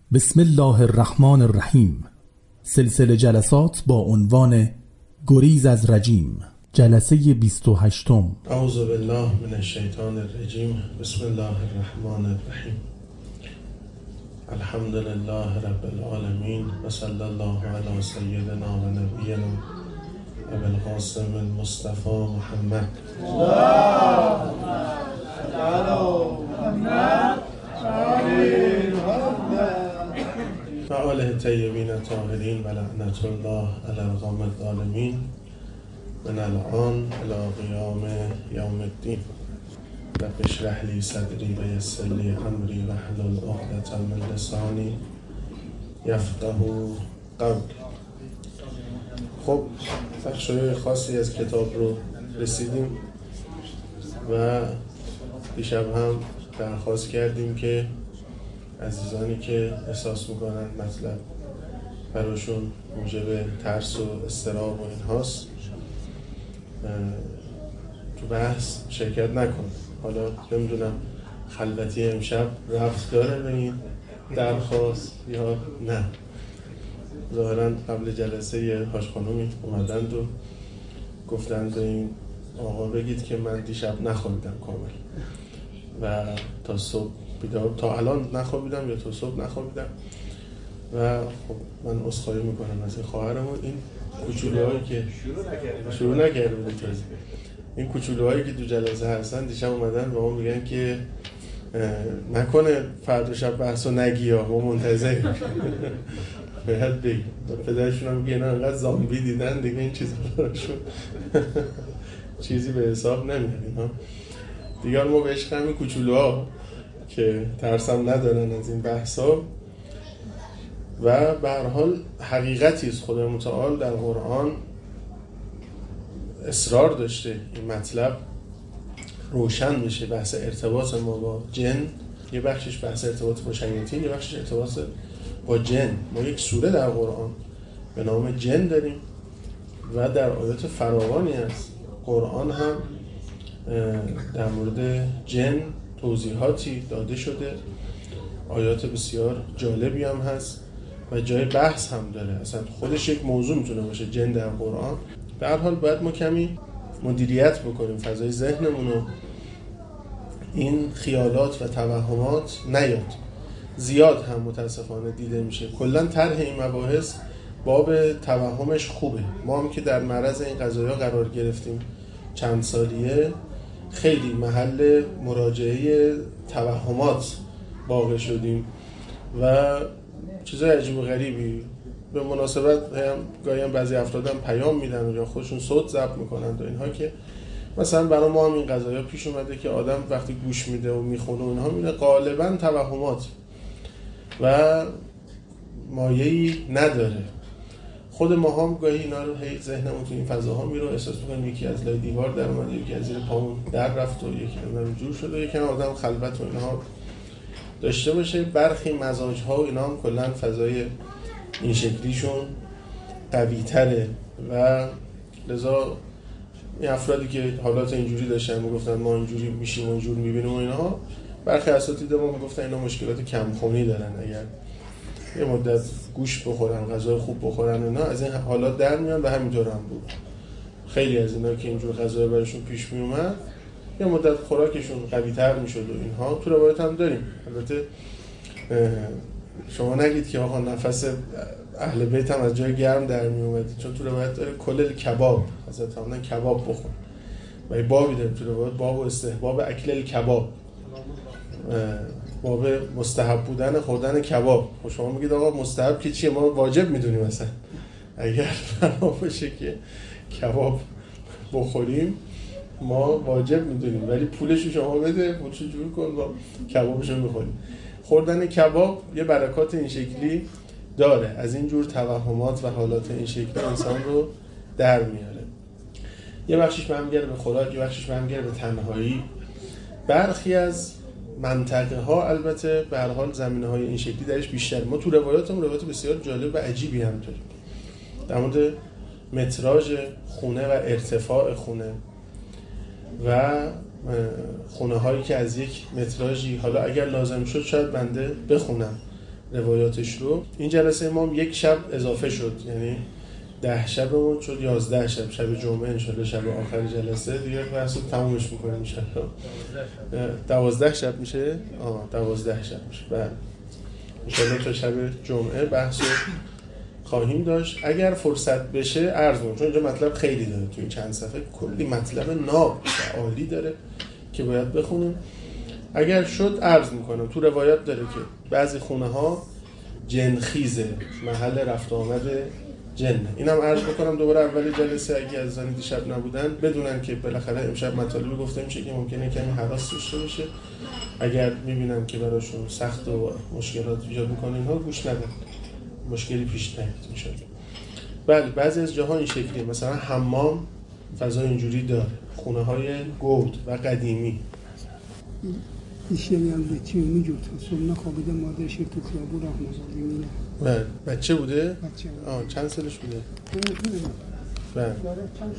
بسم الله الرحمن الرحیم. سلسله جلسات با عنوان گریز از رجیم، جلسه 28. اعوذ بالله من الشیطان الرجیم. بسم الله الرحمن الرحیم. الحمد لله رب العالمین و صلی الله علی سیدنا و نبینا ابی القاسم المصطفى محمد. و آله طیبین الطاهرین و لعنت الله علی القوم الظالمین من الان الی قیام یوم الدین. رب اشرح لی صدری و یسر لی امری واحلل عقدة من لسانی یفقهوا قولی. خب بخشای خاصی از کتاب رو رسیدیم و دیشب هم درخواست کردیم که عزیزانی که احساس میکنن مطلب براشون موجب ترس و اضطراب و اینهاست تو بحث شرکت نکن. حالا نمیدونم خلوتی امشب رفت داره به این درخواست یا نه. ظاهرا قبل جلسه حاج خانومی اومدند و گفتند به این آقا بگید که من دیشب نخوابیدم کامل و تا صبح بیدار، تا الان نخوابیدم یا تا صبح نخوابیدم و خب من عذرخواهی میکنم از این خواهرمون. این کوچولوهایی که شروع نکرده بودیم تازه، این کوچولوهایی که تو جلسه هستن دیشب اومدن با ما میگن که نکنه فردا شب بحثو نگی ها، ما منتظریم. باید بگیم. پدرشون هم میگه اینا انقدر زامبی دیدن دیگه این چیزا براشون چیزی به حساب نمیاد. اینا دیگه ما به عشق همین کوچولوها که ترسم ندارن از این بحثا و به هر حال حقیقتی است. خدای متعال در قرآن اصرار داشته این مطلب روشن بشه. بحث ارتباط ما با جن، یه بخشش بحث ارتباط با شیاطین، یه بخشش ارتباط با جن. ما یک سوره در قرآن به نام جن داریم و در آیات فراوانی است قرآن هم در مورد جن توضیحاتی داده شده. آیات بسیار جالبی هم هست و جای بحث هم داره. اصلا خودش یک موضوع میتونه باشه جن در قرآن. به هر حال باید ما کمی مدیریت بکنیم فضای ذهنمون رو، این خیالات و توهمات نیاد. زیاد هم متاسفانه دیده میشه. کلا طرح این مباحث باب توهمش خوبه. ما هم که در معرض این قضایا قرار گرفتیم چند سالیه، خیلی محل مراجعه توهمات واقع شدیم و چیزای عجیب و غریبی. به مناسبت گاهی هم بعضی افراد هم پیام میدن یا خودشون صوت ضبط میکنن و اینها که مثلا برای ما هم این قضایا پیش اومده که آدم وقتی گوش میده و میخونه و اینها میبینه غالبا توهمات و مایه‌ای نداره. خود ما هم گاهی اینا رو هی ذهنمون تو این فضاها میره، احساس می‌کنیم یکی از لای دیوار در اومده، یکی از زیر پامون در رفت و یکی اونم جور شده، یکی آدم خلوت و اینها داشته باشه. برخی مزاج‌ها و اینا هم کلاً فضای این شکلیشون قوی‌تره و لذا این افرادی که حالات اینجوری داشتن میگفتن ما اینجوری میشیم و اینجور میبینیم و اینها، برخی اساتید ما میگفتن اینا مشکلات کمخونی دارن، اگر یه مدت گوش بخورن، غذای خوب بخورن اینا از این حالات در میان و همینطور هم بود. خیلی از اینا که اینجور غذا براشون پیش می اومد یه مدت خوراکشون قوی تر میشد و اینها. تو روایت هم داریم. البته شما نگید که آقا نفس اهل بیت هم از جای گرم در می اومد، چون تو روایت داره کل کباب، حضرت فرمودن کباب بخور و این بابی داریم تو روایت، باب استحباب اکل کباب، باب مستحب بودن خوردن کباب. خب شما میگید آقا مستحب که چیه؟ ما واجب میدونیم. مثلا اگر بنا باشه که کباب بخوریم ما واجب میدونیم، ولی پولشو شما بده، پولشو جور کن با کبابشو میخوریم. خوردن کباب یه برکات این شکلی داره، از این جور توهمات و حالات این شکلی انسان رو در میاره. یه بخشش برمیگرده به خوراک، یه بخشش برمیگرده به تنهایی. برخی از منطقه ها البته به هر حال زمینه های این شکلی درش بیشتر. ما تو روایاتمون روایات بسیار جالب و عجیبی هم داریم در مورد متراژ خونه و ارتفاع خونه و خونه هایی که از یک متراژی، حالا اگر لازم شد شاید بنده بخونم روایاتش رو. این جلسه ما 1 شب اضافه شد، یعنی 10 شبمون شد 11 شب. شب جمعه انشالله شب آخر جلسه دیگه بحث رو تمومش میکنیم انشالله. 12 شب میشه. 12 شب میشه. بله انشالله تا شب جمعه بحث رو خواهیم داشت. اگر فرصت بشه عرض می‌کنم، چون اینجا مطلب خیلی داره، تو این چند صفحه کلی مطلب ناب و عالی داره که باید بخونیم. اگر شد عرض میکنم تو روایات داره که بعضی خونه ها جنخیزه، محل رفت آمد جن. اینم عرض بکنم دوباره اول جلسه اگه از زنی دیشب نبودن بدونن که بالاخره امشب مطالبی گفته میشه که ممکنه کمی هراس داشته باشه. اگر میبینن که براشون سخت و مشکلات ایجاد میکنه اینها گوش ندن، مشکلی پیش نیاد میشه. بله بعضی از جاها این شکلیه، مثلا حمام فضا اینجوری داره، خونه های گود و قدیمی. ایشیلی هم بچه میجود صبح خوابیده مادرش تو خیابون راه مزاقی میره. بله بچه بوده؟ بچه بوده. چند سالش بوده؟ بله چند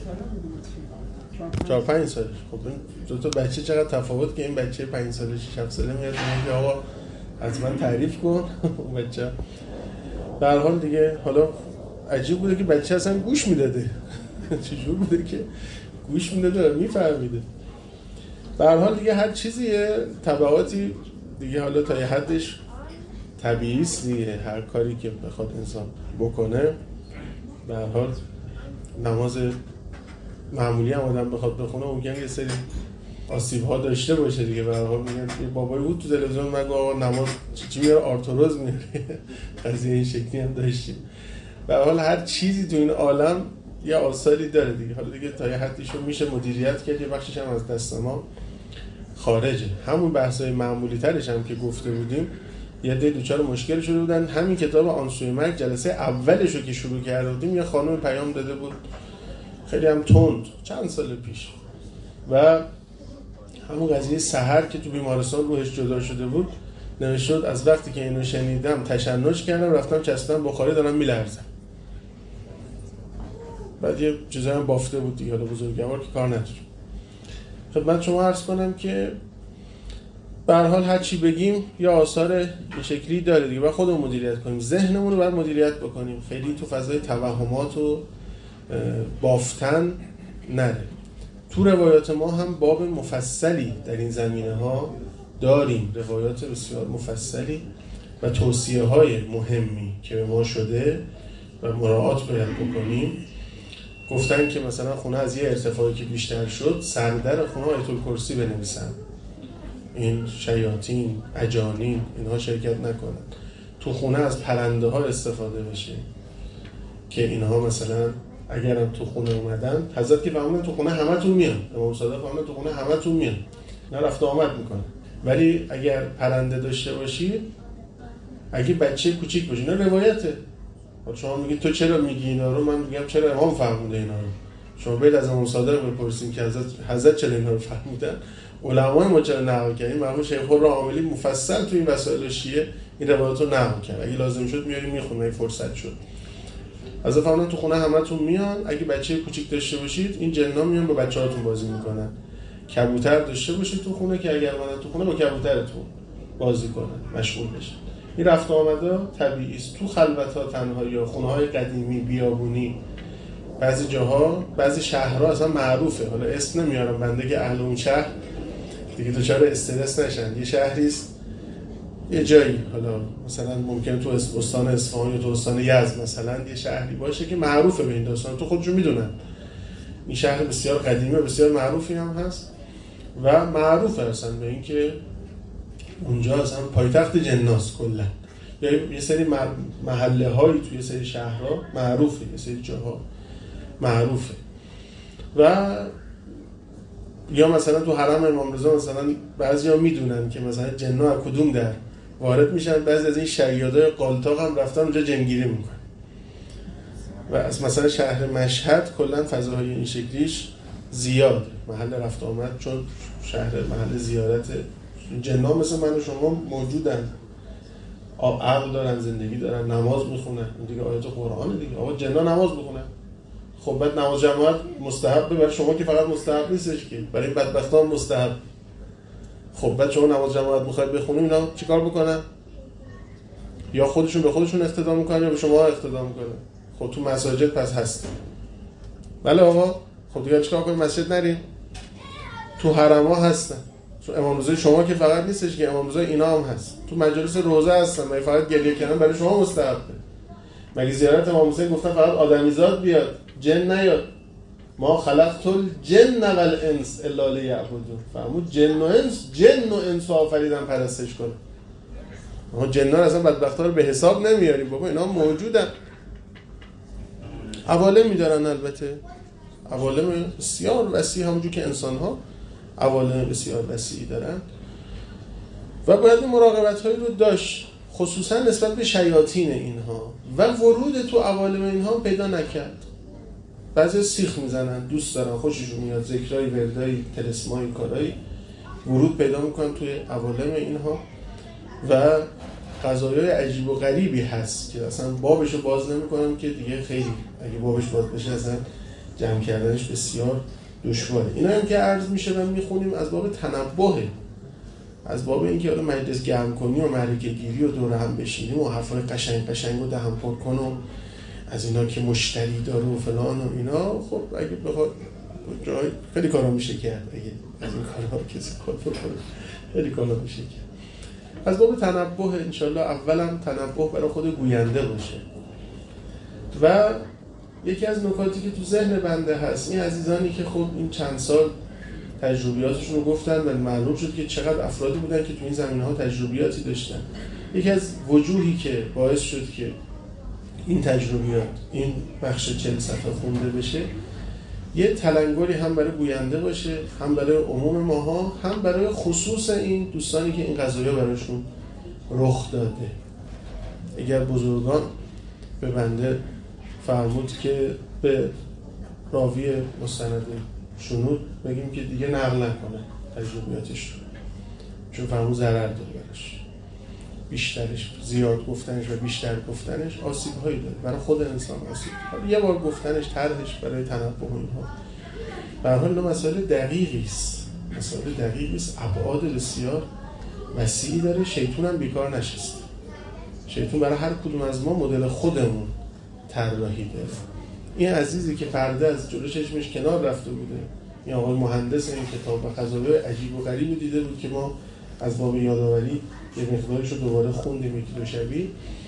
ساله بوده؟ 4-5 سالش. خب این دو تا بچه چقدر تفاوت که این بچه 5 ساله 6 ساله میاد میگه آقا از من تعریف کن. اون بچه به هر حال دیگه حالا عجیب بوده که بچه اصلا گوش میداده. چجور بوده که گوش میداده و میفهمیده. به هر حال دیگه هر چیزیه تبعاتی دیگه، حالا تا یه حدش طبیعی است دیگه، هر کاری که بخواد انسان بکنه. به هر حال نماز معمولی هم آدم بخواد بخونه ممکنه یه سری آسیب‌ها داشته باشه دیگه. به هر حال میگن یه بابایی بود تو تلویزیون مگه آقا نماز چی میاره آرتروز میاره. قضیه این شکلی هم داشتیم. به هر حال هر چیزی تو این عالم یه آثاری داره دیگه. حالا دیگه تا یه حدیشو میشه مدیریت کرد، یه بخشش هم از دست ما خارجه. همون بحث‌های معمولی ترش هم که گفته بودیم یه عده دوچار مشکل شده بودن. همین کتاب آن سوی مرگ جلسه اولش رو که شروع کرده بودیم یه خانم پیام داده بود خیلی هم تند چند سال پیش، و همون قضیه سحر که تو بیمارستان روحش جدا شده بود نوشته بود از وقتی که اینو شنیدم تشنج کردم رفتم چسبیدم بخاری دارم میلرزم. بعد یه چیزایی هم بافته بود دیگه، حالا بزرگوار که کار نداره. خدمت شما عرض کنم که به هر حال هر چی بگیم یا آثار این شکلی داره دیگه، باید خودمون مدیریت کنیم، ذهنمون رو باید مدیریت بکنیم، خیلی تو فضای توهمات و بافتن نره. تو روایات ما هم باب مفصلی در این زمینه ها داریم، روایات بسیار مفصلی و توصیه های مهمی که به ما شده و مراعات باید بکنیم. گفتن که مثلا خونه از یه ارتفاعی که بیشتر شد سردر خونه آیت الکرسی بنویسن، این شیاطین اجانین اینها شرکت نکنن. تو خونه از پرنده ها استفاده بشه که اینها مثلا اگرم تو خونه اومدن، حضرت که فهموندن تو خونه همتون میان، امام صادق فهموندن تو خونه همتون میان، نه رفت آمد میکنه. ولی اگر پرنده داشته باشید، اگه بچه کوچیک باشه، نه روایته. شما میگید تو چرا میگی اینا رو؟ من میگم چرا امام فهمونده اینا رو. شما برید از امام صادق بپرسین که حضرت چرا اینا رو فهموندن، علمای ما چرا نقل کردن. مرحوم شیخ العاملی مفصل تو این وسائل شیعه این روایات رو نقل کرد. اگه لازم شد میاریم میخونیم، اگه فرصت شد. از فهموندن تو خونه همتون میان، اگه بچه کوچیک داشته باشید این جنا میان با بچه‌هاتون بازی میکنن. کبوتر داشته باشید تو خونه که اگر اومدن تو خونه با کبوترتون بازی کنن، مشغول بشن. این رفت آمده طبیعی است. تو خلوت‌ها، تنهایی ها، خونه‌های قدیمی، بیابونی، بعضی جاها، بعضی شهرها اصلا معروفه. حالا اسم نمیارم بنده که اهل اون شهر دیگه دچار استرس نشن. یه شهری است، یه جایی، حالا مثلا ممکنه تو استان اصفهان یا تو استان یزد مثلا یه شهری باشه که معروفه به این داستان، تو خودشون میدونن. این شهر بسیار قدیمی و بسیار معروفی هم هست و معروفه اصلا به این که اونجا اصلا پایتخت جناست کلا. یا یه سری محله هایی توی یه سری شهرها معروفه، یه سری جاها معروفه. و یا مثلا تو حرم امام رضا مثلا بعضیا میدونن که مثلا جن‌ها از کدوم در وارد میشن، بعضی از این شیادای قالتاق هم رفتن اونجا جنگیری میکنن. و از مثلا شهر مشهد کلا فضاهای این شکلیش زیاد، محل رفت آمد، چون شهر محل زیارت جن‌ها مثل من و شما موجودن، عقل دارن، زندگی دارن، نماز میخونن. این دیگه آیات قرآن دیگه. آقا جن‌ها نماز میخونن، خب بعد نماز جماعت مستحبه برای شما که فقط مستحب نیستش که، برای این بدبختان مستحب. خب بعد شما نماز جماعت میخواید بخونید، اینا چیکار بکنن؟ یا خودشون به خودشون اقتدا میکنن یا به شما اقتدا میکنن. خب تو مساجد پس هست. بله آقا، خب دیگه چیکار کنیم؟ مسجد نریم؟ تو حرم‌ها هستن. تو امام رضا شما که فقط نیستش که امام رضا اینا هم هست. تو مجالس روزه هستن. مگه فقط گریه کردن برای شما مستحبه؟ مگه زیارت امام حسین گفتن فقط آدمیزاد بیاد جن نیاد؟ ما خلقت الجن والانس الا لیعبدون. فرمود جن و انس آفریدن پرستش کنه. ما جن‌ها اصلا بدبخت‌ها رو به حساب نمیاریم بابا، اینا موجودن. عوالمی دارن، البته عوالم بسیار وسیع، همونجور که انسان‌ها عوالم بسیار وسیعی دارن و باید این مراقبت‌هایی رو داشت، خصوصا نسبت به شیاطین اینها و ورود تو عوالم اینها پیدا نکرد. بعضی سیخ میزنن، دوست دارن، خوششون میاد، ذکرای، وردای، طلسمای، کارایی ورود پیدا میکنن توی عوالم اینها و قضایای عجیب و غریبی هست که اصلا بابشو باز نمیکنم که دیگه خیلی اگه بابش باز بشه اصلا جمع کردنش بسیار دشواره. اینا هم که عرض میشه و میخونیم از باب تنبهه، از باب اینکه حالا مجلس گرم کنی و معرکه گیری و دور هم بشینیم و حرفای قشنگ و دهن پر کن و از اینا که مشتری داره و فلان و اینا. خب اگه بخواد جای خیلی کارا میشه کرد، اگه از این کارا کسی کار بکنه خیلی کارا میشه کرد. از باب تنبه انشالله اولا تنبه برای خود گوینده باشه و یکی از نکاتی که تو ذهن بنده هست، این عزیزانی که خب این چند سال تجربیاتشون رو گفتن و معلوم شد که چقدر افرادی بودن که تو این زمینه‌ها تجربیاتی داشتن. یکی از وجوهی که باعث شد که این تجربیات این بخش 40 صفحه خونده بشه، یه تلنگری هم برای گوینده باشه، هم برای عموم ماها، هم برای خصوص این دوستانی که این قضایا براشون رخ داده. اگر بزرگان به بنده فرمود که به راوی مستند شنود بگیم که دیگه نقل نکنه تجربیاتش رو، چون فرمود ضرر داره براش، بیشترش زیاد گفتنش و بیشتر گفتنش آسیب هایی داره برای خود انسان. آسیب یه بار گفتنش طرحش برای تنبه اینها به هر حال مسائل دقیقی است، مسائل دقیقی است، ابعاد بسیار وسیعی داره. شیطان هم بیکار نشسته، شیطان برای هر کدوم از ما مدل خودمون طراحی داره. این عزیزی که پرده از جلو چشمش کنار رفته بوده، این آقای مهندس این کتاب و قضاوای عجیب و غریبی دیده بود که ما از باب یادآوری یه مقدارش رو دوباره خوندیم یکی دو شبی.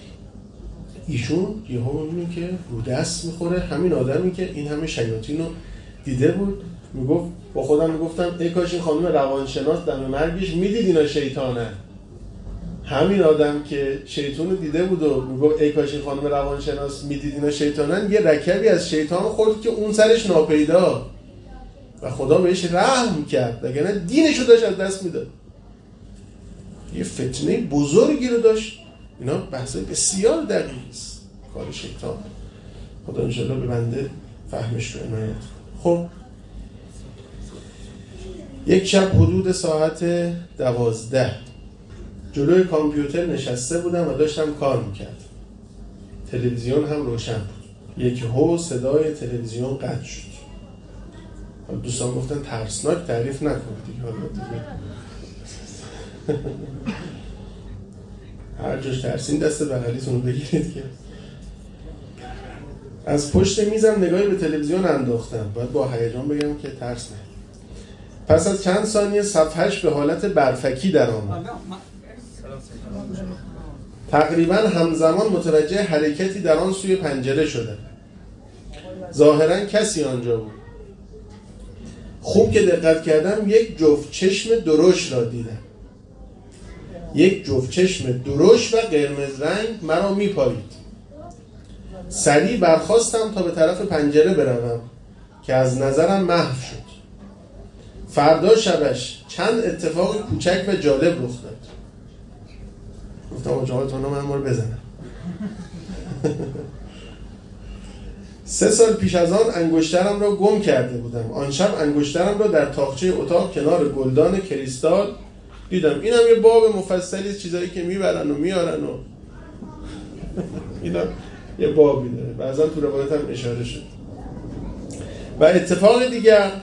ایشون یهو می‌بینه که رو دست میخوره همین آدمی که این همه شیاطین رو دیده بود. میگفت با خودم میگفتم ای کاش این خانم روانشناس دم مرگش میدید اینا شیطانه. همین آدم که شیطان رو دیده بود و میگفت ای کاش این خانم روانشناس میدید اینا شیطانن، یه رکبی از شیطان خورد که اون سرش ناپیدا و خدا بهش رحم کرد، وگرنه دینشو داشت از دست میداد. یه فتنه بزرگی رو داشت. اینا بحثای بسیار دقیق است کار شیطان. خدا انشاءالله به بنده فهمش رو عنایت. خب یک شب حدود ساعت 12 جلوی کامپیوتر نشسته بودم و داشتم کار میکردم. تلویزیون هم روشن بود. یک هو صدای تلویزیون قطع شد. دوستان گفتن ترسناک تعریف نکن دیگه، حالا دیگه هر جاش ترسین دست بغلیتون رو بگیرید که. از پشت میزم نگاهی به تلویزیون انداختم. باید با هیجان بگم که ترس نه. پس از چند ثانیه صفحه‌اش به حالت برفکی در آمد. تقریبا همزمان متوجه حرکتی در آن سوی پنجره شده. ظاهرا کسی آنجا بود. خوب که دقت کردم یک جفت چشم درشت را دیدم. یک جفت چشم درشت و قرمز رنگ مرا میپایید. سریع برخاستم تا به طرف پنجره بروم که از نظرم محو شد. فردا شبش چند اتفاق کوچک و جالب رخ داد. گفتم آجاقاتون من ما رو بزنم. 3 سال پیش از آن انگشترم را گم کرده بودم. آن شب انگشترم را در تاقچه اتاق کنار گلدان کریستال دیدم. این هم یه باب مفصلی، چیزایی که میبرن و میارن و اینا یه بابی داره، بعضا تو روایت هم اشاره شد. و اتفاق دیگر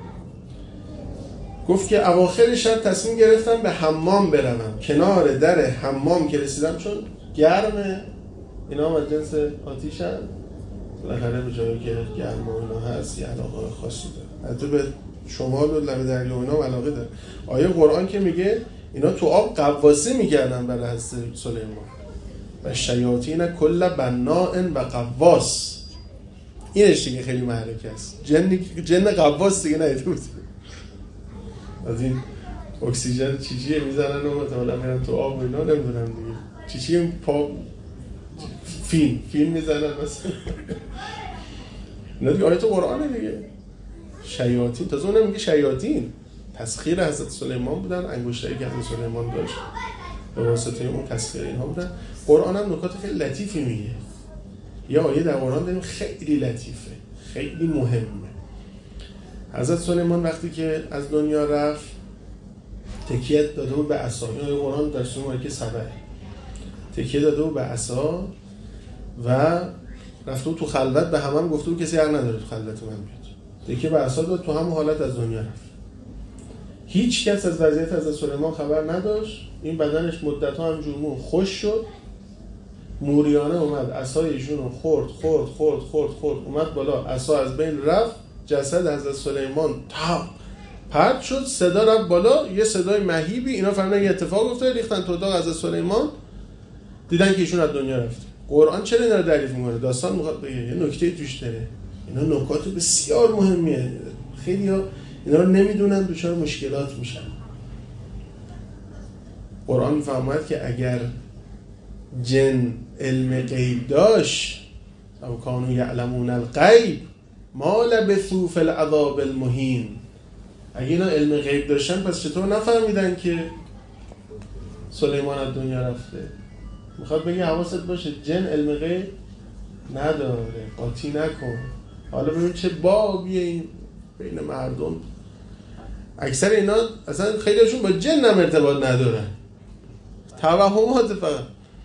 گفت که اواخر شب تصمیم گرفتم به حمام بروم. کنار در حمام که رسیدم، چون گرمه، اینا هم از جنس آتیشن، بالاخره به جایی که گرم و اینا هست یه علاقه خاصی داره. حتی به شمال و لب دریا و اینا علاقه داره. آیه قرآن که میگه اینا تو آب قواسی میکردن برای حضرت سلیمان و شیاطین کل بناء و قواس. اینش دیگه خیلی محرکه است. جن قواس دیگه ندیده بود. از این اکسیژن چیچیه میزنن و مثلا میرن تو آب و اینا، نمیدونم دیگه چیچی پا فیلم میزنن مثلا. اینا دیگه آیت قرآنه دیگه. شیاطین، تازه اونم میگه شیاطین تسخیر حضرت سلیمان بودن، انگشتری که حضرت سلیمان داشت به واسطه اون تسخیر اینها بودن. قرآن هم نکات خیلی لطیفی میگه. یه آیه در قرآن داریم خیلی لطیفه، خیلی مهمه. حضرت سلیمان وقتی که از دنیا رفت تکیه داده بود به عصا. این آیه قرآن در سوره مایه 7 تکیه داده بود به عصا و رفته بود تو خلوت، به همم گفته بود کسی حق نداره تو خلوت من بیاد. تکیه به عصا داد، تو همون حالت از دنیا رفت. هیچ کس از وضعیت حضرت سلیمان خبر نداشت. این بدنش مدت‌ها همجور خوش شد، موریانه اومد عصای ایشون رو خورد اومد بالا، عصا از بین رفت، جسد حضرت سلیمان پرت شد، صدا رفت بالا، یه صدای مهیبی، اینا فهمیدن یه اتفاق افتاده، ریختن تو اتاق حضرت سلیمان، دیدن که ایشون از دنیا رفت. قرآن چرا اینا رو تعریف می‌کنه؟ داستان می‌خواد بگه یه نکته توش داره. اینا نکات بسیار مهمیه. خیلی‌ها اینا رو نمیدونن، دچار مشکلات میشن. قرآن می‌فرماید که اگر جن علم غیب داشت او کانوا یعلمون الغیب ما لبثوا فی العذاب المهین، اگه اینا علم غیب داشتن پس چطور نفهمیدن که سلیمان از دنیا رفته؟ میخواد بگه حواست باشه جن علم غیب نداره، قاطی نکن. حالا ببین چه بابیه این بین مردم. اکثر اینا اصلا خیلیشون با جن هم ارتباط ندارن، توهمات فقط.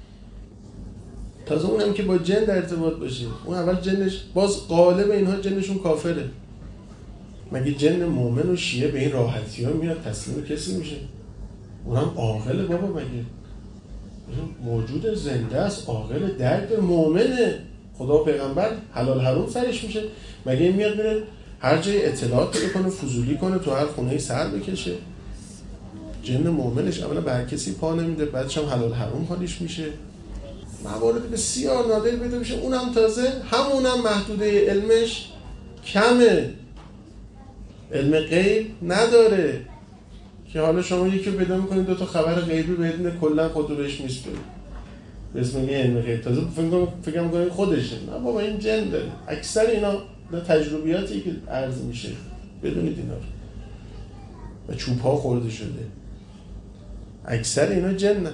تازه اونم که با جن در ارتباط باشه، اون اول جنش باز غالب اینها جنشون کافره. مگه جن مؤمن و شیعه به این راحتی ها میاد تسلیم کسی میشه؟ اونم عاقل بابا، مگه موجود زنده است، عاقل، درک مؤمنه، خدا و پیغمبر حلال حرام سرش میشه. مگه میاد میره هر جای اطلاعات بکنه، فضولی کنه، تو هر خونه‌ای سر بکشه؟ جن مؤمنش اولا به هر کسی پا نمیده، بعدش هم حلال حرام حالیش میشه. موارد بسیار نادر پیدا میشه. اونم تازه همونم محدوده علمش کمه، علم غیب نداره که حالا شما یکی رو پیدا میکنید دو تا خبر غیبی بدونه کلا خود رو بهش میسپره به اسم یه علم غیب. تازه فکر میکنید خودشه. نه بابا این جن داره. اکثر اینا تجربیاتی که عرض میشه بدونید اینا رو و چوب ها خورده شده. اکثر اینا جنه،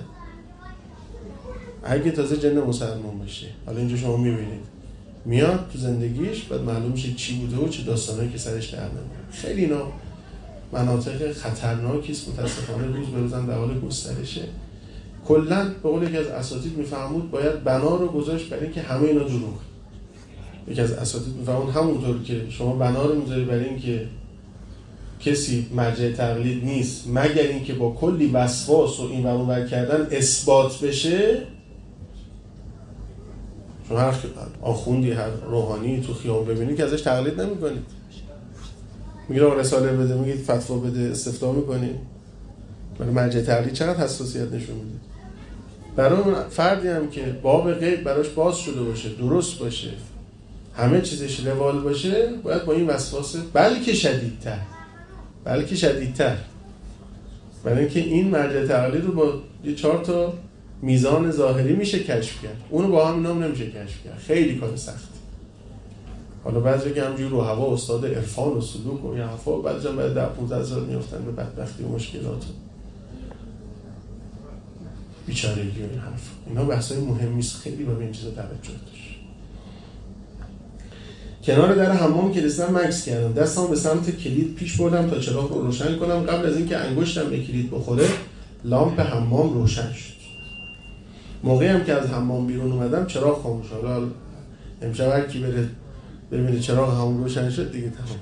اگه تازه جن مسلمان باشه. حالا اینجا شما میبینید میاد تو زندگیش، بعد معلوم میشه چی بوده و چه داستانایی که سرش در نمیاد. خیلی اینا مناطق خطرناکی است، متاسفانه روز به روز در حال گسترشه. کلا به قول یکی از اساتید میفهمود باید بنا رو گذاشت برای اینکه همه اینا دروغ. یکی از اساتید میفهمون همونطور که شما بنا رو میذاری برای اینکه کسی مرجع تقلید نیست مگر اینکه با کلی وسواس و این و اون کردن اثبات بشه. شما هر آخوندی، هر روحانی تو خیابون ببینید که ازش تقلید نمی‌کنید. میگه رساله بده، میگید فتوا بده، استفتاء می‌کنید. برای مرجع تقلید چقدر حساسیت نشون میده. برای اون فردی هم که باب غیب براش باز شده باشه، درست باشه، همه چیزش روال باشه، باید با این وسواس بلکه شدیدتر برای اینکه این مرجع تقلید رو با یه 4 تا میزان ظاهری میشه کشف کرد، اونو با هم اینا نمیشه کشف کرد. خیلی کار سختی. حالا بعضی که همجوری رو هوا استاد عرفان و سلوک و یه حرفا، بعضی هم بعد 10-15 سال میافتن به بدبختی و مشکلات بیچارگی و این حرف. اینا بحثای مهمی است، خیلی با این چیزا توجه داشت. کنار در حمام که رسیدم مکث کردم، دستم به سمت کلید پیش بردم تا چراغ رو روشن کنم. قبل از اینکه انگشتم به کلید بخوره لامپ حمام روشن شد. موقعی هم که از حمام بیرون اومدم چراغ خاموش شد. حالا امشب هر کی بره ببینه چراغ حمام روشن شد دیگه تمام.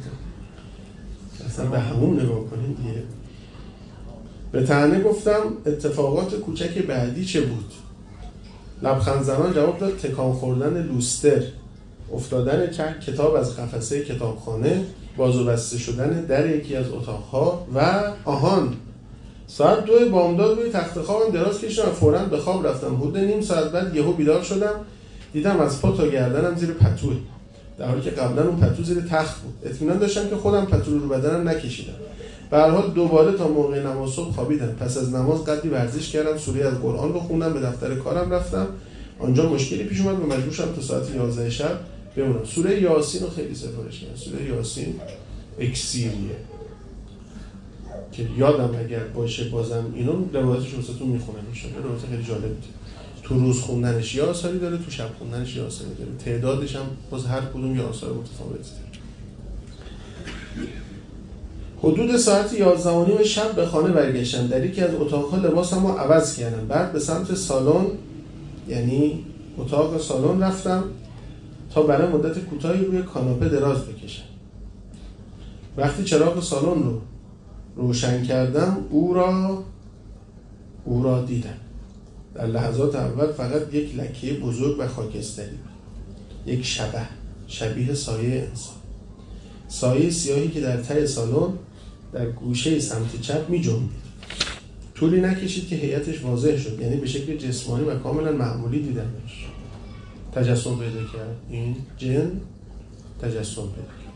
اصلا به حمام نگاه کنین دیگه. به طعنه گفتم اتفاقات کوچک بعدی چه بود؟ لبخند زنان جواب داد تکان خوردن لوستر، افتادن کتاب از قفسه کتابخانه، باز و بسته شدن در یکی از اتاقها و آهان. ساعت 2 بامداد روی تخت خوابم دراز کشیدم و فوراً به خواب رفتم. حدود نیم ساعت بعد یهو بیدار شدم، دیدم از پا تا گردنم زیر پتوه، در حالی که قبلا اون پتو زیر تخت بود. اطمینان داشتم که خودم پتو رو بدنم نکشیدم. به هر حال دوباره تا موقع نماز صبح خوابیدم. پس از نماز قدری ورزش کردم، سوره از قرآن رو خوندم، به دفتر کارم رفتم. آنجا مشکلی پیش اومد و مجبور شدم تا ساعت 11 شب بمونم. سوره یاسین رو خیلی سفارش کردم. سوره یاسین اکسیریه که یادم اگر باشه بازم اینو روایتش واسهتون میخونم ان شاء الله. روایت خیلی جالبه. تو روز خوندنش یه آثاری داره، تو شب خوندنش یه آثاری داره. تعدادش هم باز هر کدوم یه آثار متفاوتی داره. حدود ساعت 11:30 شب به خانه برگشتم. در یکی از اتاق‌ها لباسمو عوض کردم. بعد به سمت سالن، یعنی اتاق سالن رفتم تا برای مدت کوتاهی روی کاناپه دراز بکشم. وقتی چراغ سالن رو روشن کردم او را دیدم. در لحظات اول فقط یک لکه بزرگ و خاکستری بود. یک شبیه سایه انسان. سایه سیاهی که در ته سالن در گوشه سمت چپ می جنبید. طولی نکشید که هیئتش واضح شد، یعنی به شکل جسمانی و کاملا معمولی دیدمش. تجسم پیدا کرد. این جن تجسم پیدا کرد.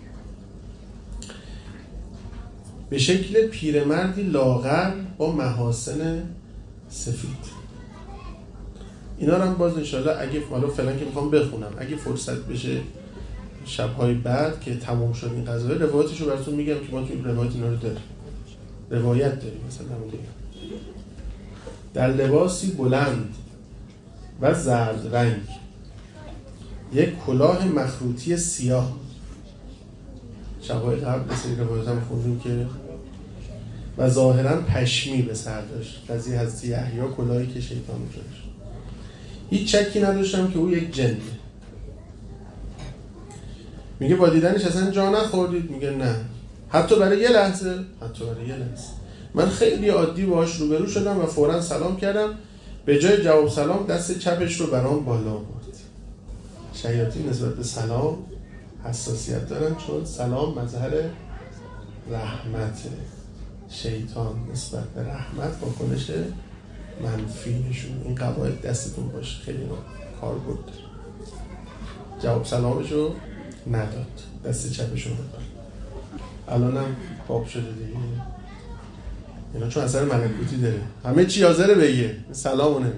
به شکل پیرمردی لاغر با محاسن سفید. اینا رو هم باز انشاءالله اگه فعلا که میخوام بخونم، اگه فرصت بشه شب‌های بعد که تمام شد این قضیه روایتش رو براتون میگم که ما توی روایت اینا رو داریم. روایت داریم مثلا همون در لباسی بلند و زرد رنگ، یک کلاه مخروطی سیاه. شب‌های قبل سری روایت هم خوندیم که و ظاهراً پشمی به سر داشت. قضیه حضرت یحیی کلاهی که شیطان می‌کشه. هیچ شکی نداشتم که او یک جنه. میگه با دیدنش اصلا جا نخوردید؟ میگه نه، حتی برای یه لحظه. من خیلی عادی باهاش روبرو شدم و فوراً سلام کردم. به جای جواب سلام دست چپش رو برام بالا برد. شیاطین نسبت به سلام حساسیت دارن، چون سلام مظهر رحمته. شیطان نسبت به رحمت واکنش منفی نشون. این قواعد دستتون باشه، خیلی کار بود. جواب سلامشو نداد، دست چپشو داد. الانم باب شده دیگه. اینا چون اثر ملکوتی داره، همه چی حاضره بگه، سلامو نمیگه.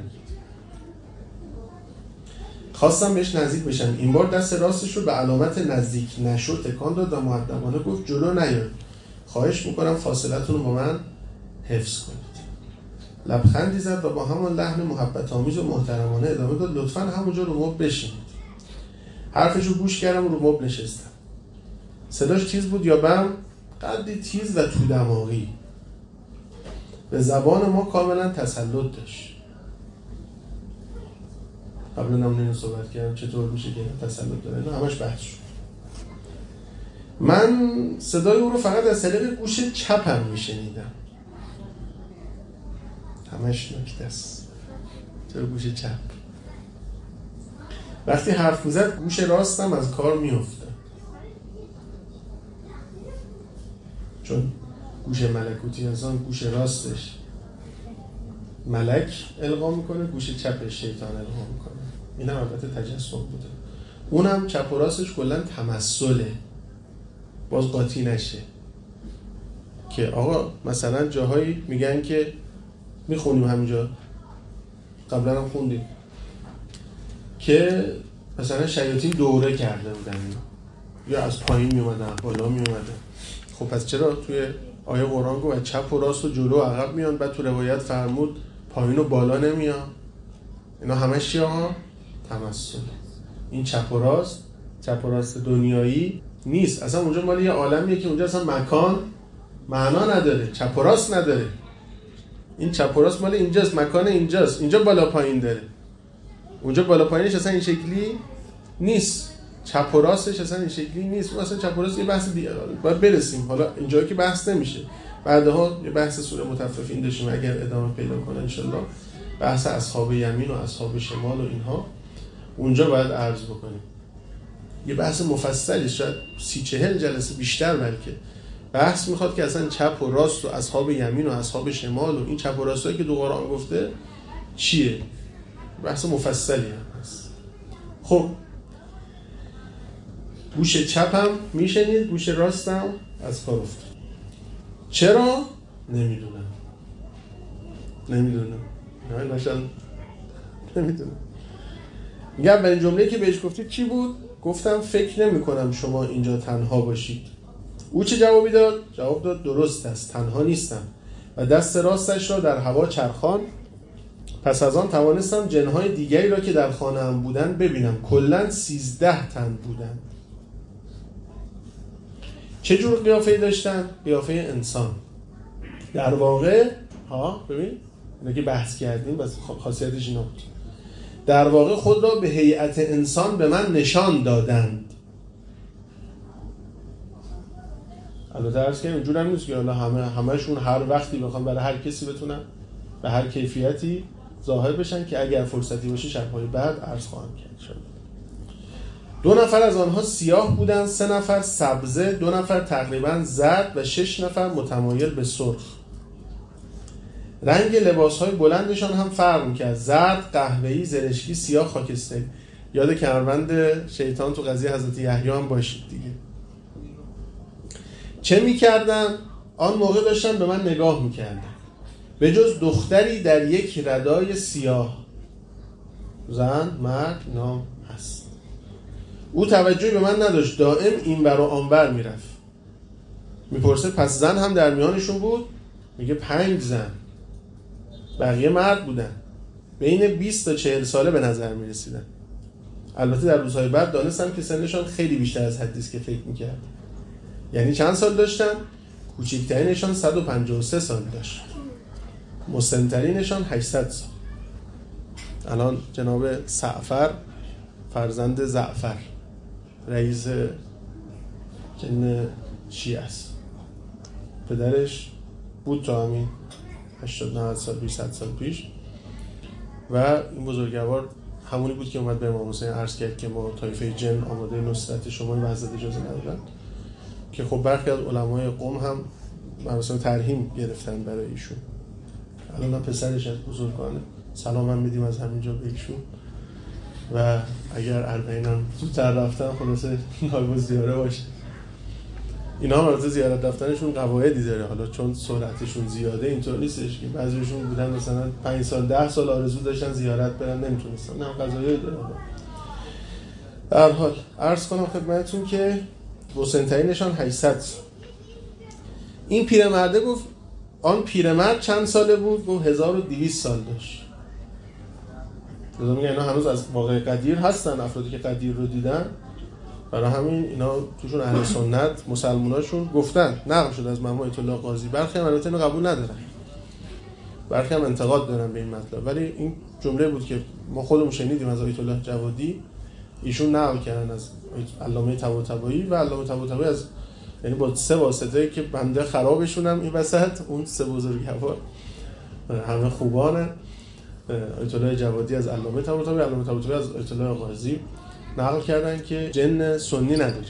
خواستم بهش نزدیک بشم. این بار دست راستش رو به علامت نزدیک نشو تکان داد و مؤدبانه گفت جلو نیاد. خواهش میکنم فاصلتون رو با من حفظ کنید. لبخندی زد و با همون لحن محبت آمیز و محترمانه ادامه داد لطفاً همونجا رو مبل بشینید. حرفش رو گوش کردم و رو مبل نشستم. صداش تیز بود یا بم؟ قدری تیز و تو دماغی. به زبان ما کاملا تسلط داشت. قبلا هم اینو صحبت کردم چطور میشه که تسلط داره. نه همش بحث شد. من صدای او رو فقط از طریق گوش چپم میشنیدم. همش نکته است. چرا گوش چپ؟ وقتی حرف میزد گوش راستم از کار میافتاد. چون گوش ملکوتی انسان گوش راستش ملک القا میکنه، گوش چپش شیطان القا میکنه. اینم البته تجسم بوده. اونم چپ و راستش کلا تمثله. باز قاطی نشه که آقا مثلا جاهایی میگن که میخونیم همینجا، قبلا هم خوندیم که مثلا شیاطین دوره کرده بودن یا از پایین میومدن بالا میومدن. خب پس چرا توی آیه قرآن گفت چپ و راست و جلو و عقب میان، بعد تو روایت فرمود پایین و بالا نمیان؟ اینا همش چیه ها؟ تمثل. این چپ و راست دنیایی نیست. اصلا اونجا مال یه عالمیه که اونجا اصلا مکان معنا نداره، چپ و راست نداره. این چپ و راست مال اینجاست، مکان اینجاست. اینجا بالا پایین داره، اونجا بالا پایینش اصلا این شکلی نیست. چپ و راستش اصلا این شکلی نیست. اون اصلا چپ و راست یه بحث دیگه باید برسیم. حالا اینجا که بحث نمیشه، بعدها یه بحث سوره مطففین داشتیم اگر ادامه پیدا کنه ان شاء الله بحث اصحاب یمین و اصحاب شمال و اینها اونجا باید عرض بکنیم. یه بحث مفصلی، شاید 30-40 جلسه بیشتر بلکه بحث میخواد که اصلا چپ و راست و اصحاب یمین و اصحاب شمال و این چپ و راستایی که دو قرآن گفته چیه، بحث مفصلی هم هست. خب گوش چپم میشنید، گوش راستم از کار افتاد. چرا؟ نمیدونم. میگم اولین جمله که بهش گفتید چی بود؟ گفتم فکر نمی کنم شما اینجا تنها باشید. او چه جوابی داد؟ جواب داد درست است، تنها نیستم. و دست راستش را در هوا چرخان. پس از آن توانستم جنهای دیگری را که در خانه هم بودن ببینم. کلاً 13 تن بودن. چه جور قیافه‌ای داشتن؟ قیافه انسان. در واقع ببین اینا که بحث کردیم بس خاصیتش اینا بود. در واقع خود را به هیئت انسان به من نشان دادند. البته عرض کنیم اینجور هم نیست که همشون هر وقتی بخوام برای هر کسی بتونن به هر کیفیتی ظاهر بشن که اگر فرصتی باشه شب‌های بعد عرض خواهم کرد. 2 نفر از آنها سیاه بودند، 3 نفر سبزه، 2 نفر تقریبا زرد و 6 نفر متمایل به سرخ. رنگ لباس‌های بلندشان هم فرق می‌کرد، زرد، قهوه‌ای، زرشکی، سیاه، خاکستری. یاد کمربند شیطان تو قضیه حضرت یحیی هم باشید دیگه. چه می‌کردن؟ آن موقع داشتن به من نگاه می‌کردن. به جز دختری در یک ردای سیاه. زن، مرد، اینا هست. او توجهی به من نداشت، دائم اینور و آنور میرفت. میپرسه پس زن هم در میانشون بود؟ میگه 5 زن. بقیه مرد بودن. بین 20 تا 40 ساله به نظر میرسیدن. البته در روزهای بعد دانستم که سنشان خیلی بیشتر از حدی است که فکر میکرد. یعنی چند سال داشتن؟ کوچکترینشان 153 سال داشت. مسن‌ترینشان 800 سال. الان جناب سعفر فرزند زعفر رئیس جن شیعه است. پدرش بود تا همین 80-90 سال پیش 100 سال پیش و این بزرگوار همونی بود که اومد به امام حسین عرض کرد که ما طایفه جن آماده نصرت شما و حضرت اجازه ندادن، که خب برخی از علمای قم هم مراسم ترحیم گرفتن برای ایشون. الان پسرش از بزرگانه سلام هم میدیم از همینجا به ایشون و اگر اربعین هم زودتر رفتن خلاصه نایب زیاره باشه. اینا هم البته زیارت رفتنشون قواعدی داره، حالا چون سرعتشون زیاده اینطور نیستش که بعضیشون بودن مثلا 5 سال 10 سال آرزو داشتن زیارت برن نمیتونستن، نه قضایی داره. در حال عرض کنم خدمتتون که مسن‌ترینشان 800. این پیرمرده گفت آن پیرمرد چند ساله بود؟ گفت 1200 سال داشت. لازم میگه اینا هنوز از واقع قدیر هستن، افرادی که قدیر رو دیدن، برای همین اینا توشون اهل سنت مسلماناشون گفتن، نقل شده از مرحوم آیت الله قاضی. برخی هم البته اینو قبول ندارن، برخی هم انتقاد دارن به این مطلب، ولی این جمله بود که ما خودمون شنیدیم از آیت الله جوادی، ایشون نقل کردن از علامه طباطبایی و علامه طباطبایی از، یعنی با 3 واسطه که بنده خرابشون هم این وسط، اون 3 بزرگوار همه خوبانه، آیت الله جوادی از علامه طباطبایی، علامه طباطبایی از آیت الله قاضی نقل کردن که جن سنی نداره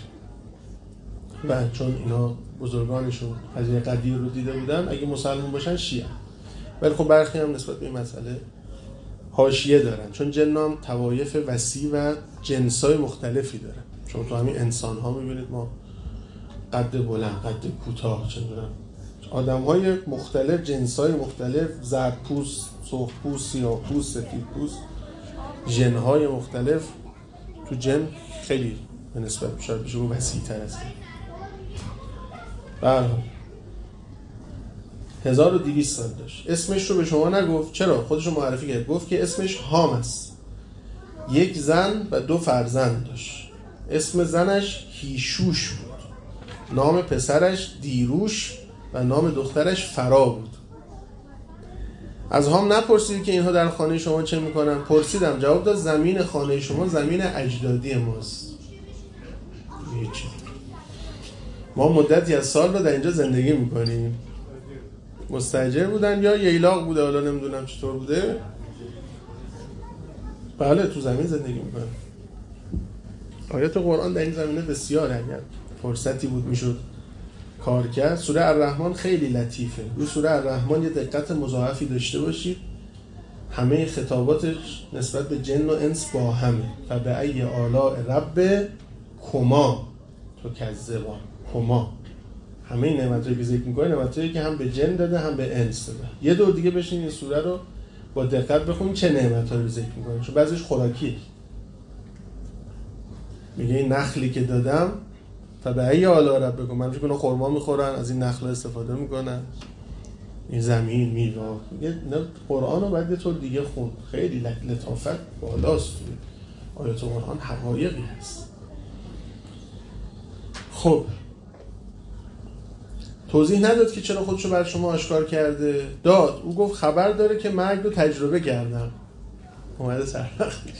و چون اینا بزرگانشون از یه قدیر رو دیده بودن اگه مسلمان باشن شیعه. ولی خب برخی هم نسبت به این مسئله حاشیه دارن، چون جن هم طوایف وسیع و جنسای مختلفی دارن. چون تو همین انسان ها میبینید ما قد بلند، قد کوتاه، چه می‌دونم آدم‌های مختلف، جنسای مختلف، زردپوست، سرخپوست، سیاه‌پوست، سفیدپوست، ژن‌های مختلف تو جن خیلی به نسبت شاید بشه وسیع‌تر است. بله 1200 سال داشت. اسمش رو به شما نگفت. چرا؟ خودش رو معرفی کرد. گفت که اسمش هام است. 1 زن و 2 فرزند داشت. اسم زنش هیشوش بود. نام پسرش دیروش و نام دخترش فرا بود. از هام نپرسید که اینها در خانه شما چه میکنن؟ پرسیدم، جواب داد زمین خانه شما زمین اجدادی ماست. هیچی. ما مدتی از سال رو در اینجا زندگی میکنیم. مستاجر بودن یا ییلاق بوده، حالا نمیدونم چطور بوده. بله تو زمین زندگی میکنه. آیات قرآن در این زمینه بسیار، اگر فرصتی بود میشد کار کرد. سوره الرحمن خیلی لطیفه. روی سوره الرحمن یه دقت مضاعفی داشته باشید. همه خطاباتش نسبت به جن و انس با همه. فبأی آلاء ربکما تکذبان. کما همه این نعمتایی که ذکر می‌کنه نعمتایی که هم به جن داده هم به انس داده. یه دور دیگه بشین این سوره رو با دقت بخونید چه نعمتایی رو ذکر می‌کنه، چون بعضیش خوراکی. میگه این نخلی که دادم فبأی آلاء ربکما، من میگم خرما میخورن، از این نخل استفاده میکنن، این زمین میوه. میگه قرآن رو باید یه طور دیگه خوند. خیلی لطافت بالاست توی آیات قرآن، حقایقی هست. خب توضیح نداد که چرا خودشو بر شما آشکار کرده. داد. او گفت خبر داره که مرگ رو تجربه کردم. اومده سر وقتش.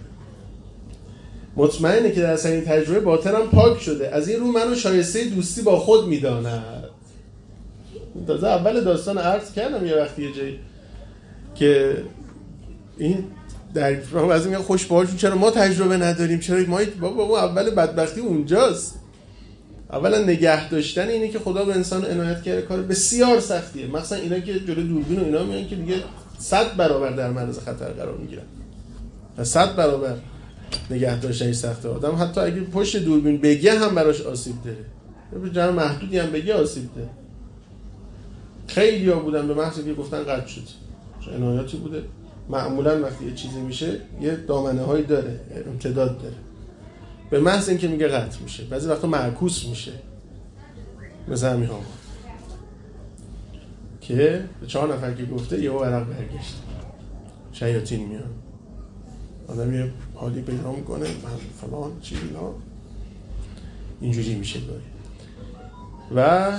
مطمئنه که در اثر این تجربه باطنم پاک شده، از این رو منو شایسته دوستی با خود میداند. تازه اول داستان عرض کردم یه وقتی یه جایی که این در از میگن خوش باهاشون چرا ما تجربه نداریم، چرا ما بابا اول بدبختی اونجاست. اولا نگه داشتن اینه که خدا به انسان عنایت کرده کار بسیار سختیه، مثلا اینا که جلوی دوربین و اینا میان که دیگه 100 برابر در معرض خطر قرار میگیرن و 100 برابر نگه داشتنش سخته. آدم حتی اگه پشت دوربین بگه هم براش آسیب داره، به جای محدودی هم بگه آسیب داره. خیلی ها بودن به محض که گفتن قطع شد، چون عنایاتی بوده. معمولا وقتی یه چیزی میشه یه دامنه هایی داره، امتداد داره، به محض اینکه میگه قطع میشه. بعضی وقتا معکوس میشه، مثل همین ها که به 4 نفر که گفته یهو ورق برگشت، شیاطین میان، آدم یه حالی پیدا میکنه من فلان چی اینا، اینجوری میشه گاهی. و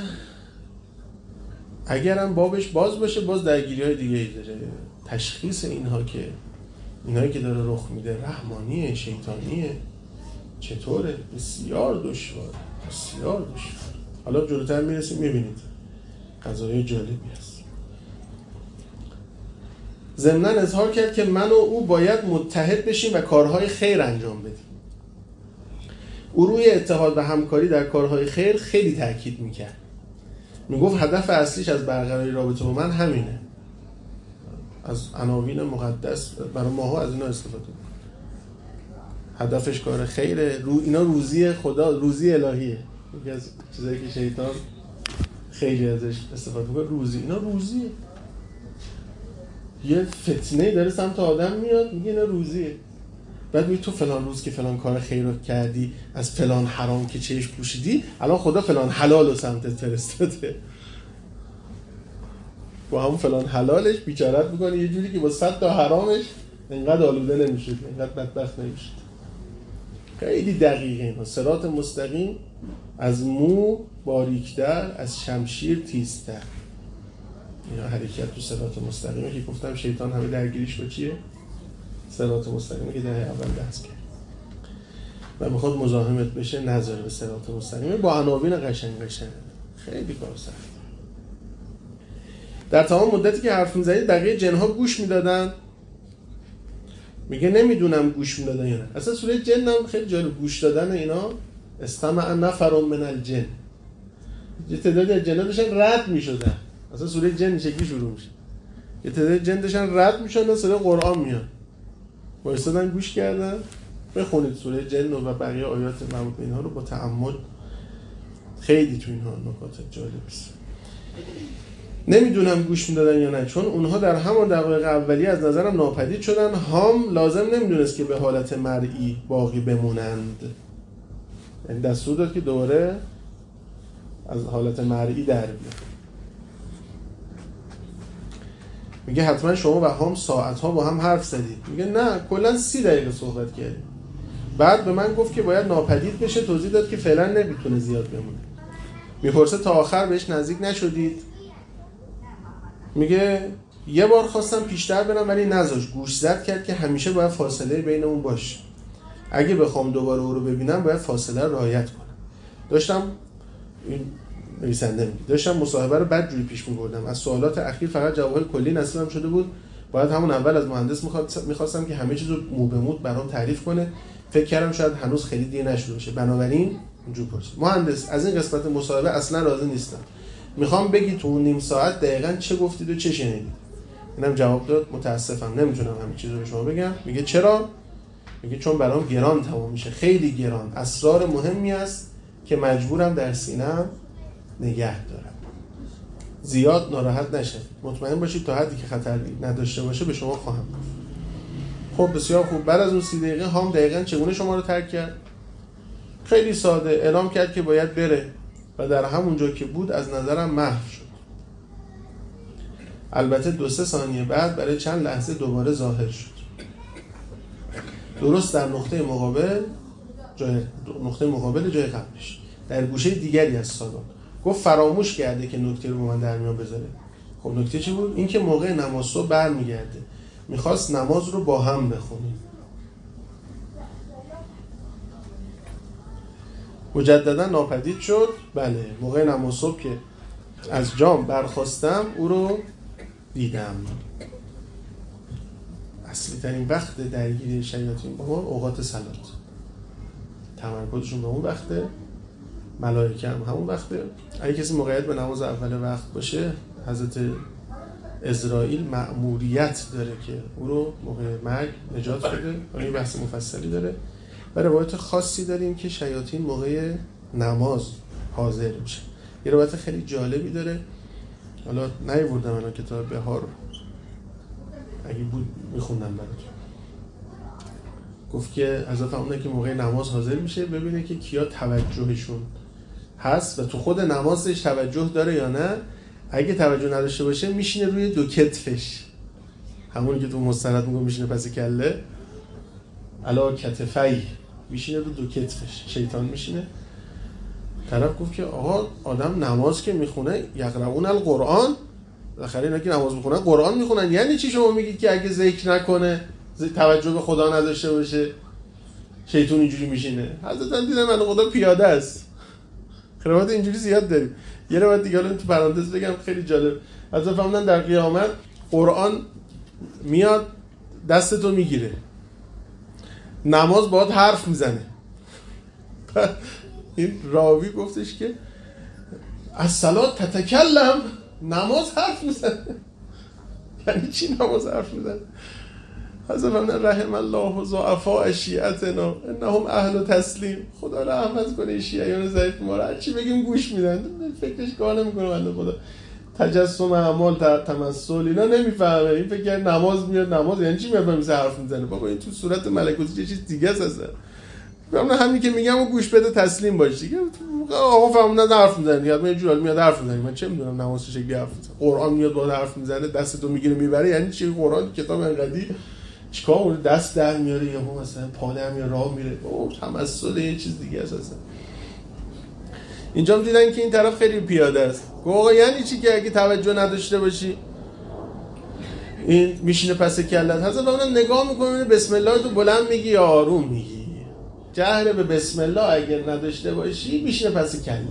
اگرم بابش باز باشه باز درگیری های دیگه ای داره. تشخیص اینها که اینایی که داره رخ میده رحمانیه شیطانیه چطوره بسیار دشوار، بسیار دشوار. حالا جلوتر میرسیم میبینید قضایای جالبی هست. ضمناً اظهار کرد که من و او باید متحد بشیم و کارهای خیر انجام بدیم. او روی اتحاد و همکاری در کارهای خیر خیلی تاکید میکرد. میگفت هدف اصلیش از برقراری رابطه با من همینه. از عناوین مقدس برای ماها از اینا استفاده میکنه. هدفش کار خیره، اینا روزی خدا، روزی الهیه. یکی از چیزایی که شیطان خیلی ازش استفاده میکنه، روزی. اینا روزیه. یه فتنه داره سمت آدم میاد میگه اینا روزیه. بعد میگه تو فلان روز که فلان کار خیر رو کردی، از فلان حرام که چشم پوشیدی، الان خدا فلان حلال رو سمتت فرستاده. با همون فلان حلالش بیچارت میکنه یه جوری که با 100 تا حرامش اینقدر آلوده نمیشد، اینقدر بدبخت نمیشد. خیلی دقیقه اینا. صراط مستقیم از مو باریکتر، از شمشیر تیزتر. اینا حرکت تو صراط مستقیمه که گفتم شیطان همه درگیریش با چیه؟ صراط مستقیمه که در اول بحث کرد و میخواد مزاحمت بشه نظر به صراط مستقیمه با عناوین قشنگ. خیلی کار سخت. در تمام مدتی که حرف می‌زدید بقیه جن‌ها گوش میدادن. میگه نمیدونم گوش میدادن یا نه. اصلا سوره جن هم خیلی جالب گوش دادن اینا. استمع نفر من الجن، یه تعدادی از جن‌ها داشتن رد میشدن. اصلا سوره جن چجوری شروع میشه؟ یه تعدادی جن داشتن رد میشدن، صدای قرآن میاد، وایسادن گوش کردن. بخونید سوره جن و بقیه آیات مربوط به اینها رو با تأمل، خیلی تو اینها نکات جالبی است. نمیدونم گوش میدادن یا نه، چون اونها در همان دقایق اولیه از نظرم ناپدید شدن. هم لازم نمیدونست که به حالت مرئی باقی بمونند، یعنی دستور داد که دوره از حالت مرئی در بیاد. میگه حتما شما و هم ساعتها با هم حرف زدید. میگه نه، کلا 30 دقیقه صحبت کردیم. بعد به من گفت که باید ناپدید بشه، توضیح داد که فعلا نمیتونه زیاد بمونه. میپرسه تا آخر بهش نزدیک نشدید؟ میگه یه بار خواستم پیشتر برم ولی نذاش، گوش زد کرد که همیشه باید فاصله بینمون باشه. اگه بخوام دوباره او رو ببینم باید فاصله رو رعایت کنم. داشتم این نویسنده میگه داشتم مصاحبه رو بدجوری پیش می‌بردم. از سوالات اخیر فقط جوابهای کلی نصیبم شده بود. باید همون اول از مهندس میخواستم که همه چیزو مو به مو برام تعریف کنه. فکر کردم شاید هنوز خیلی دیر نشده باشه، بنابراین اونجور پرسید مهندس از این قسمت مصاحبه اصلا راضی نیستم، میخوام بگی تو اون نیم ساعت دقیقاً چه گفتید و چه شنیدید. اینم جواب داد متاسفم نمیتونم همین چیزو به شما بگم. میگه چرا؟ میگه چون برام گران تمام میشه، خیلی گران، اسرار مهمی است که مجبورم در سینه‌ام نگه دارم. زیاد ناراحت نشید، مطمئن باشید تا حدی که خطری نداشته باشه به شما خواهم گفت. خب بسیار خوب. بعد از اون 30 دقیقه هام دقیقاً چگونه شما رو ترک کرد؟ خیلی ساده اعلام کرد که باید بره و در همونجا که بود از نظرم محو شد. البته 2-3 ثانیه بعد برای چند لحظه دوباره ظاهر شد، درست در نقطه مقابل جای قبلش در گوشه دیگری از سالن. گفت فراموش کرده که نکته رو با من در میان بذاره. خب نکته چی بود؟ این که موقع نماز صبح برمیگرده، میخواست نماز رو با هم بخونیم. مجددا ناپدید شد. بله موقع نماز صبح که از جام برخواستم او رو دیدم. اصلی ترین وقت درگیری شیاطین با ما اوقات صلات، تمرکزشون به اون وقته، ملائکه هم همون وقته. اگه کسی موقعیت به نماز اول وقت باشه، حضرت عزرائیل مأموریت داره که او رو موقع مرگ نجات بده. این بحث مفصلی داره و روایت خاصی داریم که شیاطین موقع نماز حاضر میشه. یه روایت خیلی جالبی داره، حالا نیاوردم الان کتاب بهار، اگه بود میخوندم براتون. گفت که حضرت فرمودن که موقع نماز حاضر میشه ببینه که کیا توجهشون هست و تو خود نمازش توجه داره یا نه. اگه توجه نداشته باشه میشینه روی 2 کتفش، همونی که تو مستند میگم میشینه پس کله، علا کتفی، میشینه رو 2 کتفش، شیطان میشینه. طرف گفت که آقا آدم نماز که میخونه یقرؤون القرآن، بالاخره اینا که نماز میخونن قرآن میخونن، یعنی چی شما میگید که اگه ذکر نکنه، توجه به خدا نداشته باشه، شیطان اینجوری میشینه؟ حضرت دیدن من خدا پیاده است. روایت اینجوری زیاد داریم. یه روایت دیگه الان تو پرانتز بگم خیلی جالب. حضرت فرمودن در قیامت قرآن میاد دستتو میگیره، نماز باهات حرف میزنه. این راوی گفتش که الصلاة تتکلم، نماز حرف میزنه. یعنی چی نماز حرف میزنه؟ حضرت فرمودن رحم الله ضعفاء شیعتنا انهم اهل تسلیم. خدا رحمت کنه شیعیان ضعیف ما رو، هر چی بگیم گوش میدن، فکرش کار نمیکنه. بنده خدا تجسم اعمال تمثل اینا نمیفهمه. این فکر کرد نماز میاد، نماز یعنی چی میاد مثلا حرف میزنه؟ بابا این تو صورت ملکوتی چیز دیگه است اصلا. من همین که میگم و گوش بده تسلیم باش دیگه. آقا فهموندن حرف میزنه، یاد من جوری میاد حرف میزنه، من چه میدونم نماز چه شکلی حرف میزنه. قرآن میاد با حرف میزنه، دستتو میگیره میبره، یعنی چی؟ قرآن کتاب انقدی چیکار اون دست در میاره یا مثلا پا در میاره راه میره؟ او تمثل یه چیز دیگه است اصلا. اینجا هم دیدن که این طرف خیلی پیاده است. آقا یعنی چی که اگه توجه نداشته باشی این میشینه پس کلت؟ حضرت اون نگاه میکنه بسم الله تو بلند میگی یا آروم میگی؟ جهر به بسم الله اگر نداشته باشی میشینه پس کلت.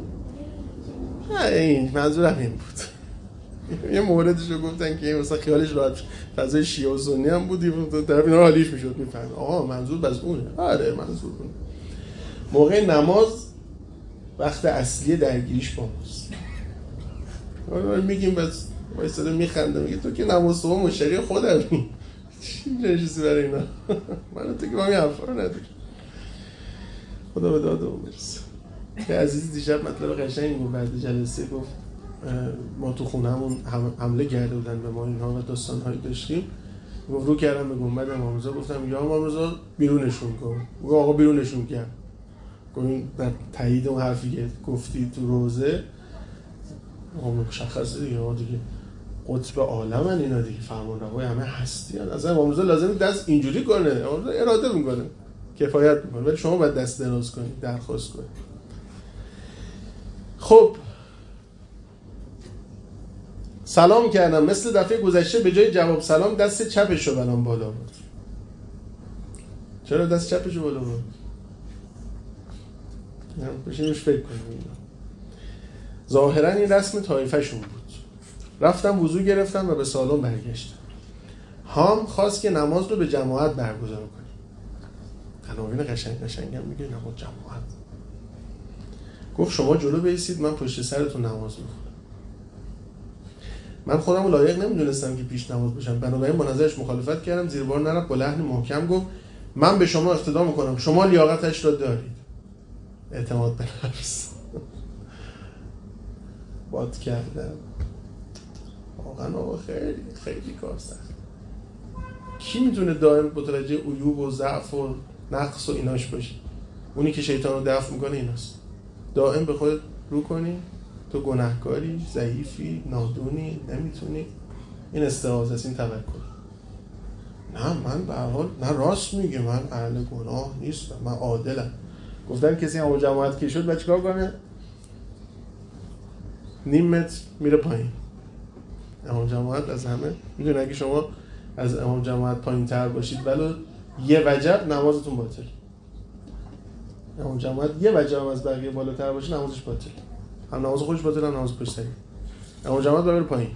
این منظورم این بود. یه موردش رو گفتن که مثلا خیالش راحت فضای شیعه و سنی هم بودی، طرف اینا حالیش میشد میفهمه آها منظور بس اونه. آره منظور اونه. موقع نماز وقت اصلی درگیریش با ماست. آره میگیم بس وایساده میخنده میگه تو که نماز صبح مشتری خودمی، چی نشستی برای اینا؟ من تو که با همین حرفا رو نداری. خدا به داد اون برسه. یه عزیزی دیشب مطلب قشنگی گفت بعد جلسه، گفت ما تو خونه‌مون حمله کرده بودن به ما اینها و داستان‌هایی داشتیم. گفت رو کردم به گنبد امام رضا، گفتم یا امام رضا بیرونشون کن. گفت آقا بیرونشون کرد. گفت این در تایید اون حرفی که گفتی تو روزه آقا مشخصه دیگه، آقا دیگه قطب عالمن اینا دیگه، فرمانروای همه هستی ان. اصلا امام رضا لازم دست اینجوری کنه، امام رضا اراده میکنه کفایت میکنه، ولی شما باید دست دراز کنید درخواست کنید. خب سلام کردم، مثل دفعه گذشته به جای جواب سلام دست چپشو برام بالا بود. چرا دست چپشو بالا بود؟ بشینوش فکر کنیم. ظاهرا این رسم طایفه شون بود. رفتم وضو گرفتم و به سالن برگشتم. هام خواست که نماز رو به جماعت برگزار کنه. عناوین قشنگ هم میگه نماز جماعت. گفت شما جلو بایستید، من پشت سرتون نماز میخونم. من خودم رو لایق نمیدونستم که پیش نماز باشم، بنابراین با نظرش مخالفت کردم. زیر بار نرفت، با لحن محکم گفت من به شما اقتدا میکنم، شما لیاقتش را دارید. اعتماد به نفس. باد کردم واقعا. آقا خیلی خیلی کار سخت. کی میتونه دائم متوجه عیوب و ضعف و نقص و ایناش باشه؟ اونی که شیطان رو دفع میکنه ایناست. دائم به خودت رو کنی تو گناهکاری، ضعیفی، نادونی، نمیتونی. این استعاذه است، این توکل. نه من به هر حال، نه راست میگه، من اهل گناه نیستم، من عادلم. گفتن کسی هم جماعت که شد بعد چیکار کنه؟ نیم متر میره پایین. امام جماعت از همه میدونه اگه شما از امام جماعت پایین تر باشید ولو یه وجب نمازتون باطل. امام جماعت یه وجب هم از بقیه بالاتر باشه نمازش باطل. هم نماز خودش باطل، هم نماز پشت سری. امام جماعت بره پایین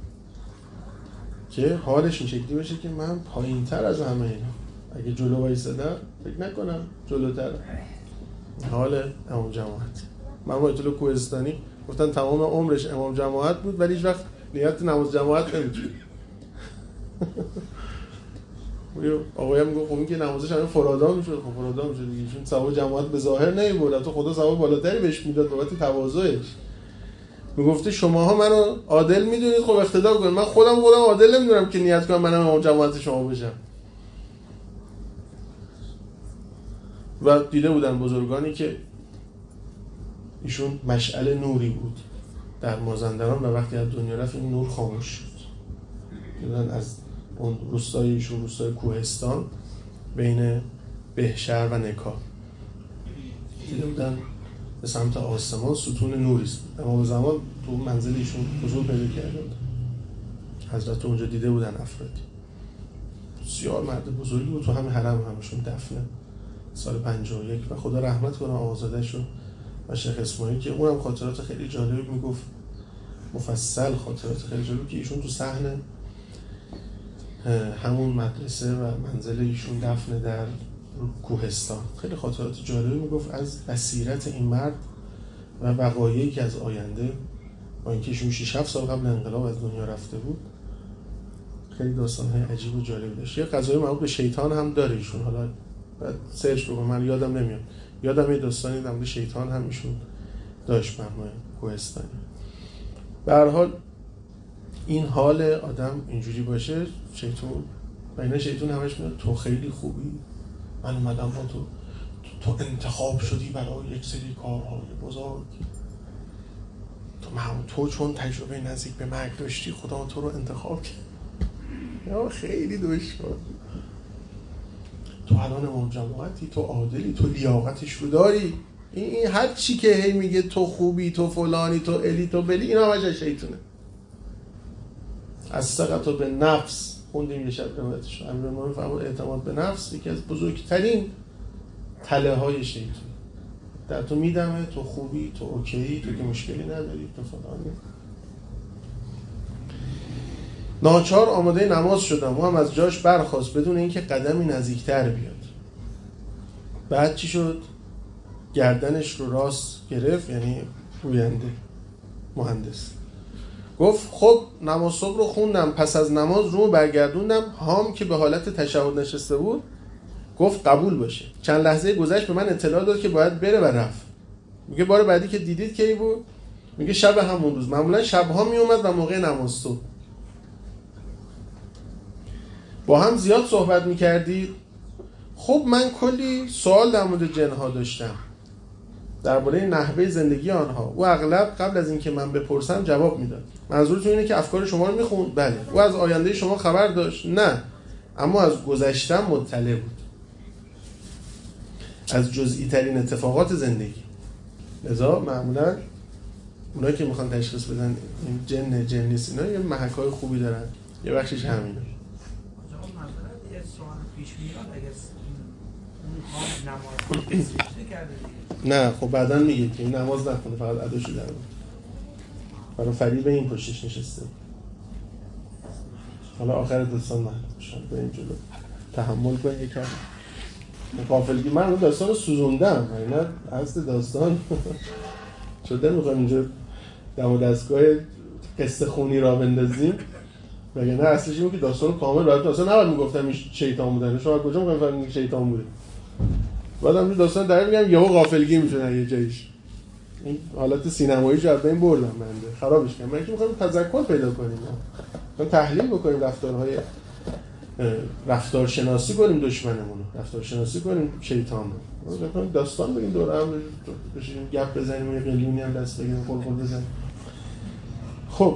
که حالش این شکلی بشه که من پایین تر از همه اینا. اگه جلو وایسادم فکر نکنم جلوتر. حال امام جماعت. من با ایتالو کوهستانی گفتن تمام عمرش امام جماعت بود ولی هیچ وقت نیت نماز جماعت نمی‌کرد. آقایم میگه خب این که نمازش همه فرادا میشد. خب فرادا میشد دیگه، چون ثواب جماعت به ظاهر نمیبرد، تو خدا ثواب بالاتری بهش میداد بابت تواضعش. میگفته شماها منو عادل میدونید، خب اقتدا کنید. من خودم عادل نمیدونم که نیت کنم منم امام جماعت شما بشم. و دیده بودن بزرگانی که ایشون مشعل نوری بود در مازندران و وقتی از دنیا رفت این نور خاموش شد. دیدن از اون روستای ایشون، روستای کوهستان بین بهشهر و نکا، دیده بودن به سمت آسمان ستون نوری است. امام زمان تو منزل ایشون حضور پیدا کرده بود. حضرت اونجا دیده بودن افرادی. بسیار مرد بزرگی بود، تو همین حرم همشون دفنه سال 51 و خدا رحمت کنه آقازاده‌شو و شیخ اسماعیل که اونم خاطرات خیلی جالبی میگفت، مفصل خاطرات خیلی جالبی که ایشون تو صحن همون مدرسه و منزل ایشون دفن در کوهستان. خیلی خاطرات جالبی میگفت از بصیرت این مرد و وقایعی که از آینده، با اینکه ایشون 6-7 سال قبل انقلاب از دنیا رفته بود، خیلی داستان‌های عجیب و جالبی داشت. یه قضایی مربوط به شیطان هم داره ایشون، حالا بعد سرچ بکنم من یادم نمیاد. یادم یه داستانی در مورد شیطان هم ایشون داشت مهمه کوهستانی. به هر حال این حال آدم اینجوری باشه، شیطان و اینا، شیطان همش میاد تو خیلی خوبی، من اومدم با تو انتخاب شدی برای یک سری کارهای بزرگ، تو چون تجربه نزدیک به مرگ داشتی خدا تو رو انتخاب کرد. یا خیلی دشوار. تو الان امام جماعتی، تو عادلی، تو لیاقتش رو داری. این هر چی که هی میگه تو خوبی، تو فلانی، تو الی، تو بلی، اینا همش شیطونه. از ثقت به نفس خوندیم یه شب روایتش. امیرالمومنین میفهمون اعتماد به نفس یکی از بزرگترین تله های شیطان. در تو میدمه، تو خوبی، تو اوکی، تو که مشکلی نداری، تو فلانی. ناچار آماده نماز شدم، او هم از جاش برخاست بدون اینکه قدمی نزدیکتر بیاد. بعد چی شد؟ گردنش رو راست گرفت، یعنی گوینده، مهندس. گفت خب نماز صبح رو خوندم، پس از نماز رو برگردوندم. هام که به حالت تشهد نشسته بود گفت قبول باشه. چند لحظه گذشت به من اطلاع داد که باید بره و رفت. میگه بار بعدی که دیدید کی بود؟ میگه شب همون روز. معمولا شبها میومد و موقع نماز صبح. با هم زیاد صحبت میکردید؟ خب من کلی سوال در مورد جنها داشتم، درباره نحوه زندگی آنها. او اغلب قبل از اینکه من بپرسم جواب میداد. منظورتون اینه که افکار شما رو میخوند؟ بله. او از آینده شما خبر داشت؟ نه، اما از گذشتم مطلع بود، از جزئی ترین اتفاقات زندگی. لذا معمولا اونایی که میخوان تشخیص بدن این جن نیست، اینا یه محکای خوبی دارن، یه بخشش همینه. نه خب بعداً میگه که این نماز نخونه، فقط اداشو در بود، برای فریب این پشتش نشسته. حالا آخر داستان من بریم جلو، تحمل کنید یکم. غافلگی من اون داستان رو سوزوندم، اینا اصل داستان شده میخوایم اینجا دم و دستگاه قصه خونی را بندازیم، وگرنه اصلش اینه که داستان رو کامل براتون اصلا نباید میگفتم این شیطان بودن. شما کجا میگم فهمیدین شیطان بوده؟ بعدم رو داستان در میگم یهو غافلگی میشه یه جایش. این حالت سینمایی جو بین بردم بنده، خرابش کردم. من که میخوام تذکر پیدا کنیم، میخوام تحلیل بکنیم رفتارهای رفتارشناسی کنیم دشمنمون رو، رفتارشناسی کنیم شیطان رو. داستان بگیم دور هم بشیم گپ بزنیم، یه قلیونی هم دست بگیریم خل بزنیم. خب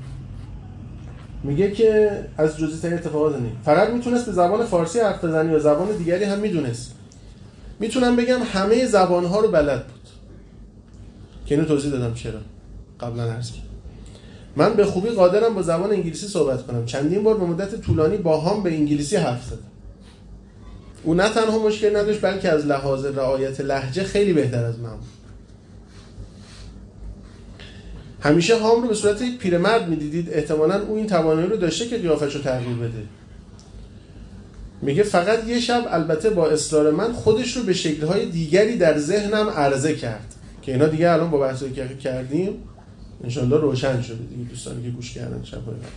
میگه که از جزئی ترین اتفاقات زندگی فقط میتونست به زبان فارسی حرف بزنه یا زبان دیگری هم میدونست. میتونم بگم همه زبانها رو بلد بود، که اینو توضیح دادم چرا قبلا عرض کردم. من به خوبی قادرم با زبان انگلیسی صحبت کنم. چندین بار به مدت طولانی با هم به انگلیسی حرف زدم. او نه تنها مشکل نداشت بلکه از لحاظ رعایت لهجه خیلی بهتر از من بود. همیشه هام رو به صورت یک پیرمرد می‌دیدید. احتمالاً او این توانایی رو داشته که قیافش رو تغییر بده. میگه فقط یه شب البته با اصرار من خودش رو به شکل‌های دیگری در ذهنم عرضه کرد که اینا دیگه الان با بحثی که کردیم انشالله روشن شده دیگه دوستانی که گوش کردن شب‌های قبل.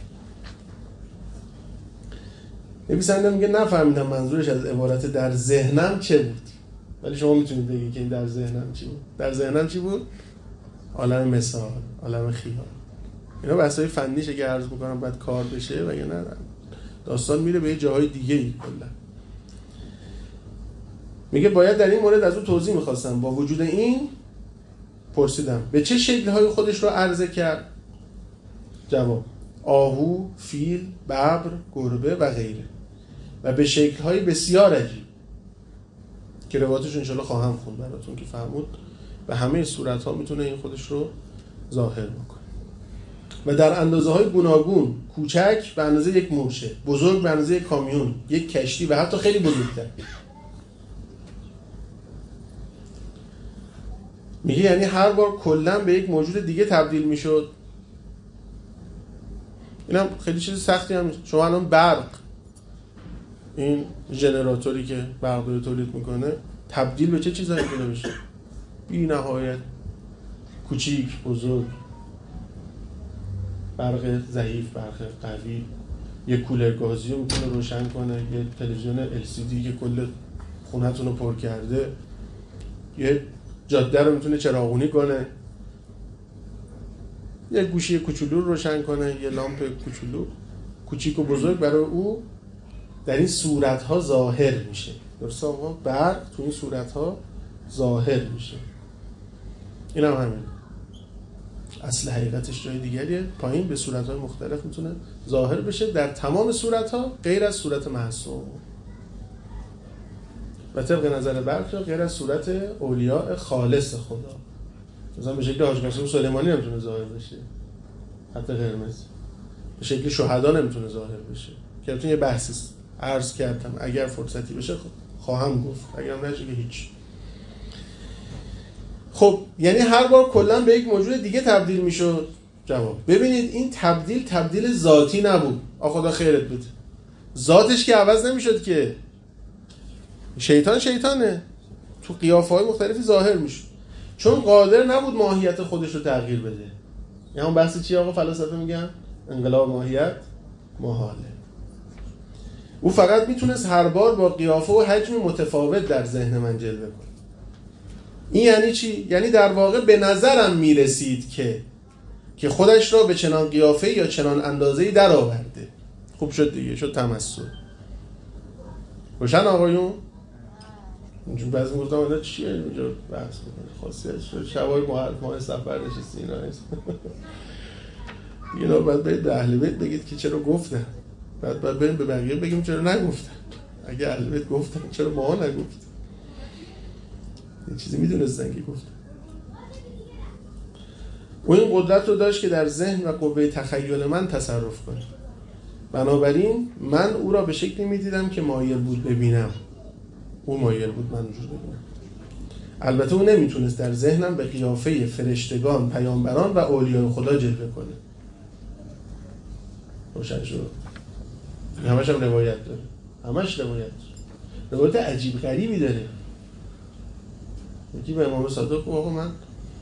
نویسنده میگه نفهمیدم منظورش از عبارت در ذهنم چه بود، ولی شما میتونید بگید که این در ذهنم چی بود. در ذهنم چی بود؟ عالم مثال، عالم خیال. اینا بحث‌های فنیشه که عرض می‌کنم بعد کار بشه و یا نه داستان میره به جاهای دیگه‌ای کلا. میگه باید در این مورد از او توضیح می‌خواستم. با وجود این پرسیدم به چه شکل‌های خودش رو عرضه کرد؟ جواب: آهو، فیل، ببر، گربه و غیره، و به شکل‌های بسیار عجیب که روایتش انشالله خواهم خوند براتون که فرمود به همه صورت‌ها میتونه این خودش رو ظاهر بکنه. و در اندازه‌های گوناگون، کوچک به اندازه یک مورچه، بزرگ به اندازه یک کامیون، یک کشتی و حتی خیلی بزرگتر. میگه یعنی هر بار کلاً به یک موجود دیگه تبدیل میشد. اینم خیلی چیز سختی هم نیست. شما الان برق، این ژنراتوری که برق رو تولید میکنه، تبدیل به چه چیزایی میتونه بشه؟ بی نهایت، کوچیک، بزرگ، برق ضعیف، برق قوی. یه کولر گازی رو میتونه روشن کنه، یه تلویزیون LCD که کل خونه‌تون رو پر کرده، یه جاده رو میتونه چراغونی کنه، یه گوشی کوچولو رو روشن کنه، یه لامپ کوچولو، کوچیک و بزرگ برای او در این صورت‌ها ظاهر میشه. درسته آقا؟ برق تو این صورت‌ها ظاهر میشه. این هم همین. اصل حقیقتش جای دیگریه. پایین به صورت‌های مختلف میتونه ظاهر بشه در تمام صورت‌ها غیر از صورت معصوم. و طبق نظر برخی غیر از صورت اولیاء خالص خدا. مثلا به شکل حاج قاسم سلیمانی نمیتونه ظاهر بشه، حتی قرمز. به شکل شهدا نمیتونه ظاهر بشه. که البته یه بحثی عرض کردم، اگر فرصتی بشه خواهم گفت، اگر نشه که هیچ. خب یعنی هر بار کلا به یک موجود دیگه تبدیل میشد. جواب: ببینید این تبدیل ذاتی نبود. خدا خیرت بده. ذاتش که عوض نمیشد که. شیطانه تو قیافه‌های مختلفی ظاهر میشه، چون قادر نبود ماهیت خودش رو تغییر بده. یعنی اون بحث چی آقا فلسفه میگن؟ انقلاب ماهیت محاله. او فقط میتونست هر بار با قیافه و حجم متفاوت در ذهن من جلوه کنه. این یعنی چی؟ یعنی در واقع به نظرم میرسید که خودش را به چنان قیافه یا چنان اندازه‌ای در آورده. خوب شد دیگه، شد تمثل. روشن آقایون؟ اینجور بعضی گفتم اینا چیه اینجا بحث میکنه خاصیتش شبای ماه سفر نشستی اینا هست. اینا باید برید به اهل بیت بگید که چرا گفتن، بعد بریم به بقیه بگیم چرا نگفتن. اگه اهل بیت گفتن چرا ما نگفتن؟ این چیزی میدونستن که گفتن. او این قدرت رو داشت که در ذهن و قوه تخیل من تصرف کنه. بنابراین من او را به شکلی میدیدم که مایل بود ببینم. او مایل بود من اونجور ببینم. البته او نمیتونست در ذهنم به قیافه فرشتگان، پیامبران و اولیای خدا جلوه کنه. روشن شد. همش هم روایت داره، همش روایت داره، روایت عجیب غریبی داره. یکی به امام صادق گفت آقا من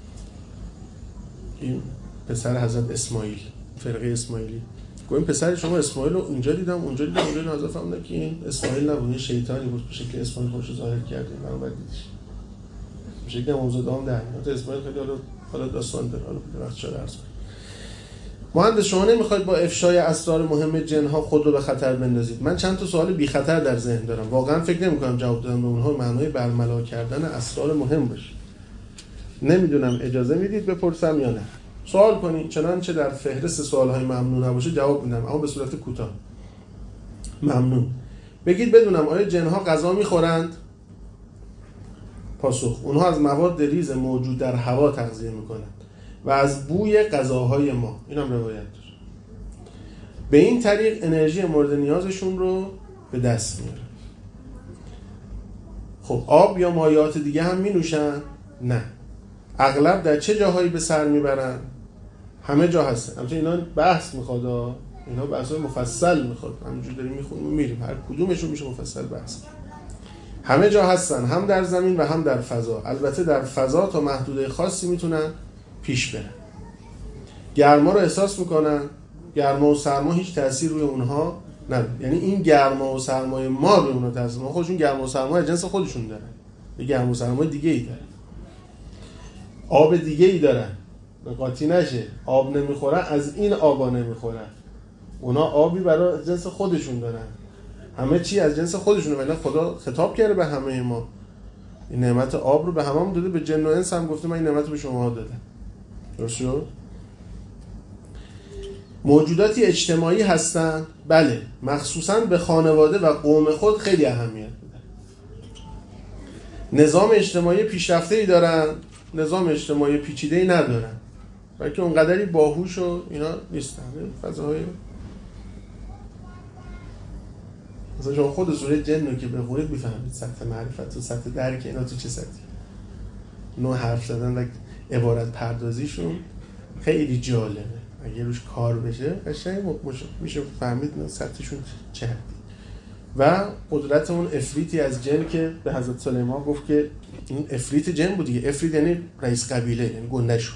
این پسر حضرت اسماعیل، فرقه اسماعیلی، گفت این پسر شما اسماعیل رو اینجا دیدم اونجا حضرت فهمیدم که این اسماعیل نبود، این شیطانی بود به شکل اسماعیل خودش ظاهر کرد، من بعد دیدش به شکل امامزاده هم در میاد. اسماعیل خیلی حالا داستان داره، حالا وقت شده عرض کنم. مهندس شما نمیخواید با افشای اسرار مهم جن‌ها خود رو به خطر بندازید. من چند تا سوال بی خطر در ذهن دارم، واقعا فکر نمی‌کنم جواب دادن به اونها معنای برملا کردن اسرار مهم باشه. نمیدونم اجازه میدید بپرسم یا نه؟ سوال کنید، چنانچه در فهرست سوال‌های ممنوع نباشه جواب میدم، اما به صورت کوتاه. ممنون. بگید بدونم آیا جن‌ها غذا میخورند؟ پاسخ: اونها از مواد ریز موجود در هوا تغذیه میکنند و از بوی غذاهای ما. اینم روایت داره. به این طریق انرژی مورد نیازشون رو به دست میارن. خب آب یا مایعات دیگه هم می نوشن؟ نه. اغلب در چه جاهایی به سر میبرن؟ همه جا هستن. همچنین اینا بحث میخواد، اینا بحث مفصل میخواد، همینجور داریم میخونیم میریم هر کدومشون میشه مفصل بحث. همه جا هستن، هم در زمین و هم در فضا. البته در فضا تا محدوده خاصی میتونن پیش برن. گرما رو احساس میکنن، گرما و سرما هیچ تأثیر روی اونها نداره. یعنی این گرما و سرمای ما روی اونها تأثیر نداره، خودشون گرما و سرما جنس خودشون دارن، یه گرما و سرمای دیگه ای دارن، آب دیگه ای دارن، قاطی نشه، آب نمیخورن از این آبا نمیخورن، اونا آبی برای جنس خودشون دارن، همه چی از جنس خودشونه. ولی خدا خطاب کرده به همه ما، این نعمت آب رو به هممون داده، به جن و انس هم گفته من این نعمت رو به شما دادم. درست شد؟ موجوداتی اجتماعی هستن؟ بله، مخصوصاً به خانواده و قوم خود خیلی اهمیت میدن. نظام اجتماعی پیشرفته‌ای دارن، نظام اجتماعی پیچیده‌ای ندارن، بلکه اونقدری باهوش و اینا نیستن. فضاهای مثلا شما خود سوره جن رو که بخونید میفهمید سطح معرفت و سطح درک اینا تو چه سطحی. نوع حرف زدن و عبارت پردازیشون خیلی جالبه، اگه روش کار بشه قشنگ میشه فهمید سطحشون چه. و قدرت اون افریتی از جن که به حضرت سلیمان گفت که این افریت جن بود دیگه. افریت یعنی رئیس قبیله، یعنی گنده‌شون.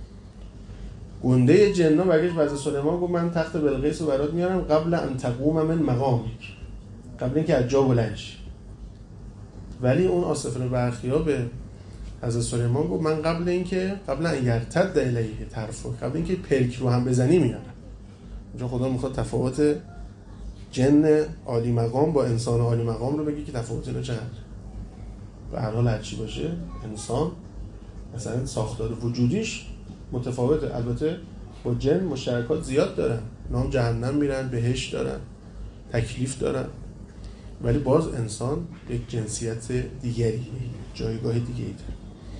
گنده جن‌ها برگشت به حضرت سلیمان گفت من تخت بلقیس رو برات میارم قبل ان تقوم من مقامک، قبل اینکه از جا بلند شی. ولی اون آصف برخیا به حضرت سلیمان گفت من قبل ان یرتد الیه طرفک، قبل اینکه پلک رو هم بزنی میارم. اونجا خدا میخواد تفاوت جن عالی مقام با انسان عالی مقام رو بگی که تفاوت اینا چقدر. به هر حال هر چی باشه انسان مثلا ساختار وجودیش متفاوته. البته با جن مشترکات زیاد دارن، نام جهنم میرن، بهشت دارن، تکلیف دارن، ولی باز انسان یک جنسیت دیگری، جایگاه دیگری داره.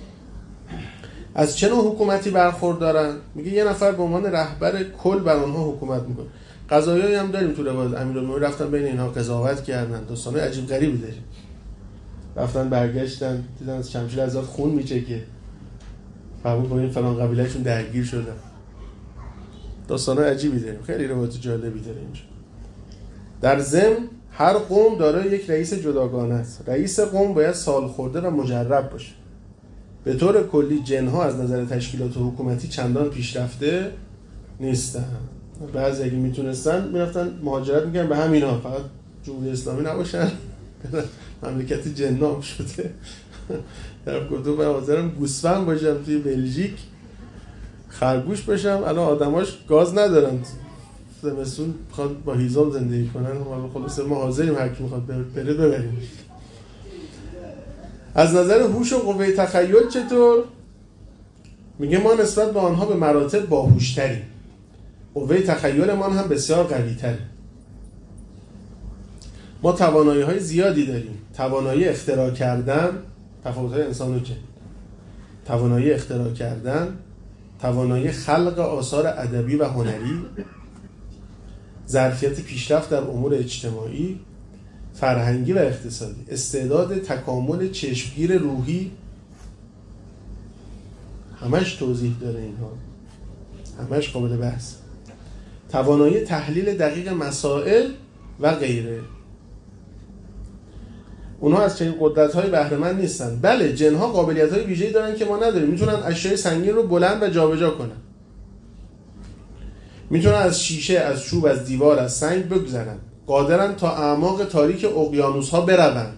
از چه نوع حکومتی برخوردارن؟ میگه یه نفر به عنوان رهبر کل بر آنها حکومت میکنه. قضایایی هم داریم تو روایت امیرالمومنین رفتن بین اینها قضاوت کردن، داستانای عجیب غریبی داریم. رفتن برگشتن دیدن از شمشیر ازاد خون میچکه، فهمون با این فلان قبیلهشون درگیر شدن. داستانای عجیبی داریم، خیلی روایت جالبی داره اینجا. در ضمن هر قوم دارای یک رئیس جداگانه است. رئیس قوم باید سالخورده و مجرب باشه. به طور کلی جن‌ها از نظر تشکیلات حکومتی چندان پیشرفته نیستن. بعضی اگه میتونستن میرفتن مهاجرت میکنن به همینا، فقط جمهوری اسلامی نباشن، مملکت جنام شده. طرف گفتم من حاضرم گوسفند باشم توی بلژیک، خرگوش باشم، الان آدماش گاز ندارن، زمستون میخواد با هیزم زندگی کنن، خلاص ما حاضریم هر کی میخواد بره ببریم. از نظر هوش و قوه تخیل چطور؟ میگه ما نسبت به آنها به مراتب باهوشتریم، قوه تخیلمان هم بسیار قوی‌تره. ما توانایی‌های زیادی داریم، توانایی اختراع کردن، تفاوت‌های انسان و جن، توانایی اختراع کردن، توانایی خلق آثار ادبی و هنری، ظرفیت پیشرفت در امور اجتماعی، فرهنگی و اقتصادی، استعداد تکامل چشمگیر روحی، همش توضیح داره اینها، همش قابل بحث. توانایی تحلیل دقیق مسائل و غیره. اونها از چنین قدرت‌های بهره‌مند نیستن. بله جن‌ها قابلیت‌های ویژه‌ای دارن که ما نداریم. میتونن اشیاء سنگین رو بلند و جابجا کنن. میتونن از شیشه، از چوب، از دیوار، از سنگ بگذرن. قادرن تا اعماق تاریک اقیانوس‌ها بروند.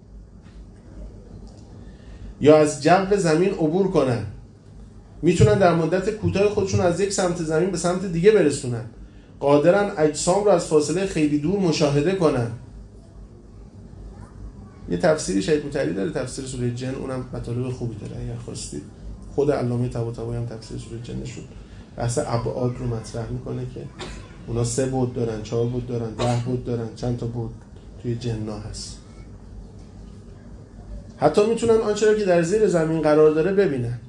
یا از جو زمین عبور کنن. میتونن در مدت کوتاه خودشون از یک سمت زمین به سمت دیگه برسونن. قادرن اجسام رو از فاصله خیلی دور مشاهده کنن. یه تفسیری شیخ مطهری داره، تفسیر سوره جن، اونم مطالب خوبی داره اگر خواستید. خود علامه طباطبایی هم تفسیر سوره جنشون بحث ابعاد رو مطرح میکنه که اونا 3 بعد دارن، 4 بعد دارن، 10 بعد دارن، چند تا بعد توی جن‌ها هست. حتی میتونن آنچه را که در زیر زمین قرار داره ببینن.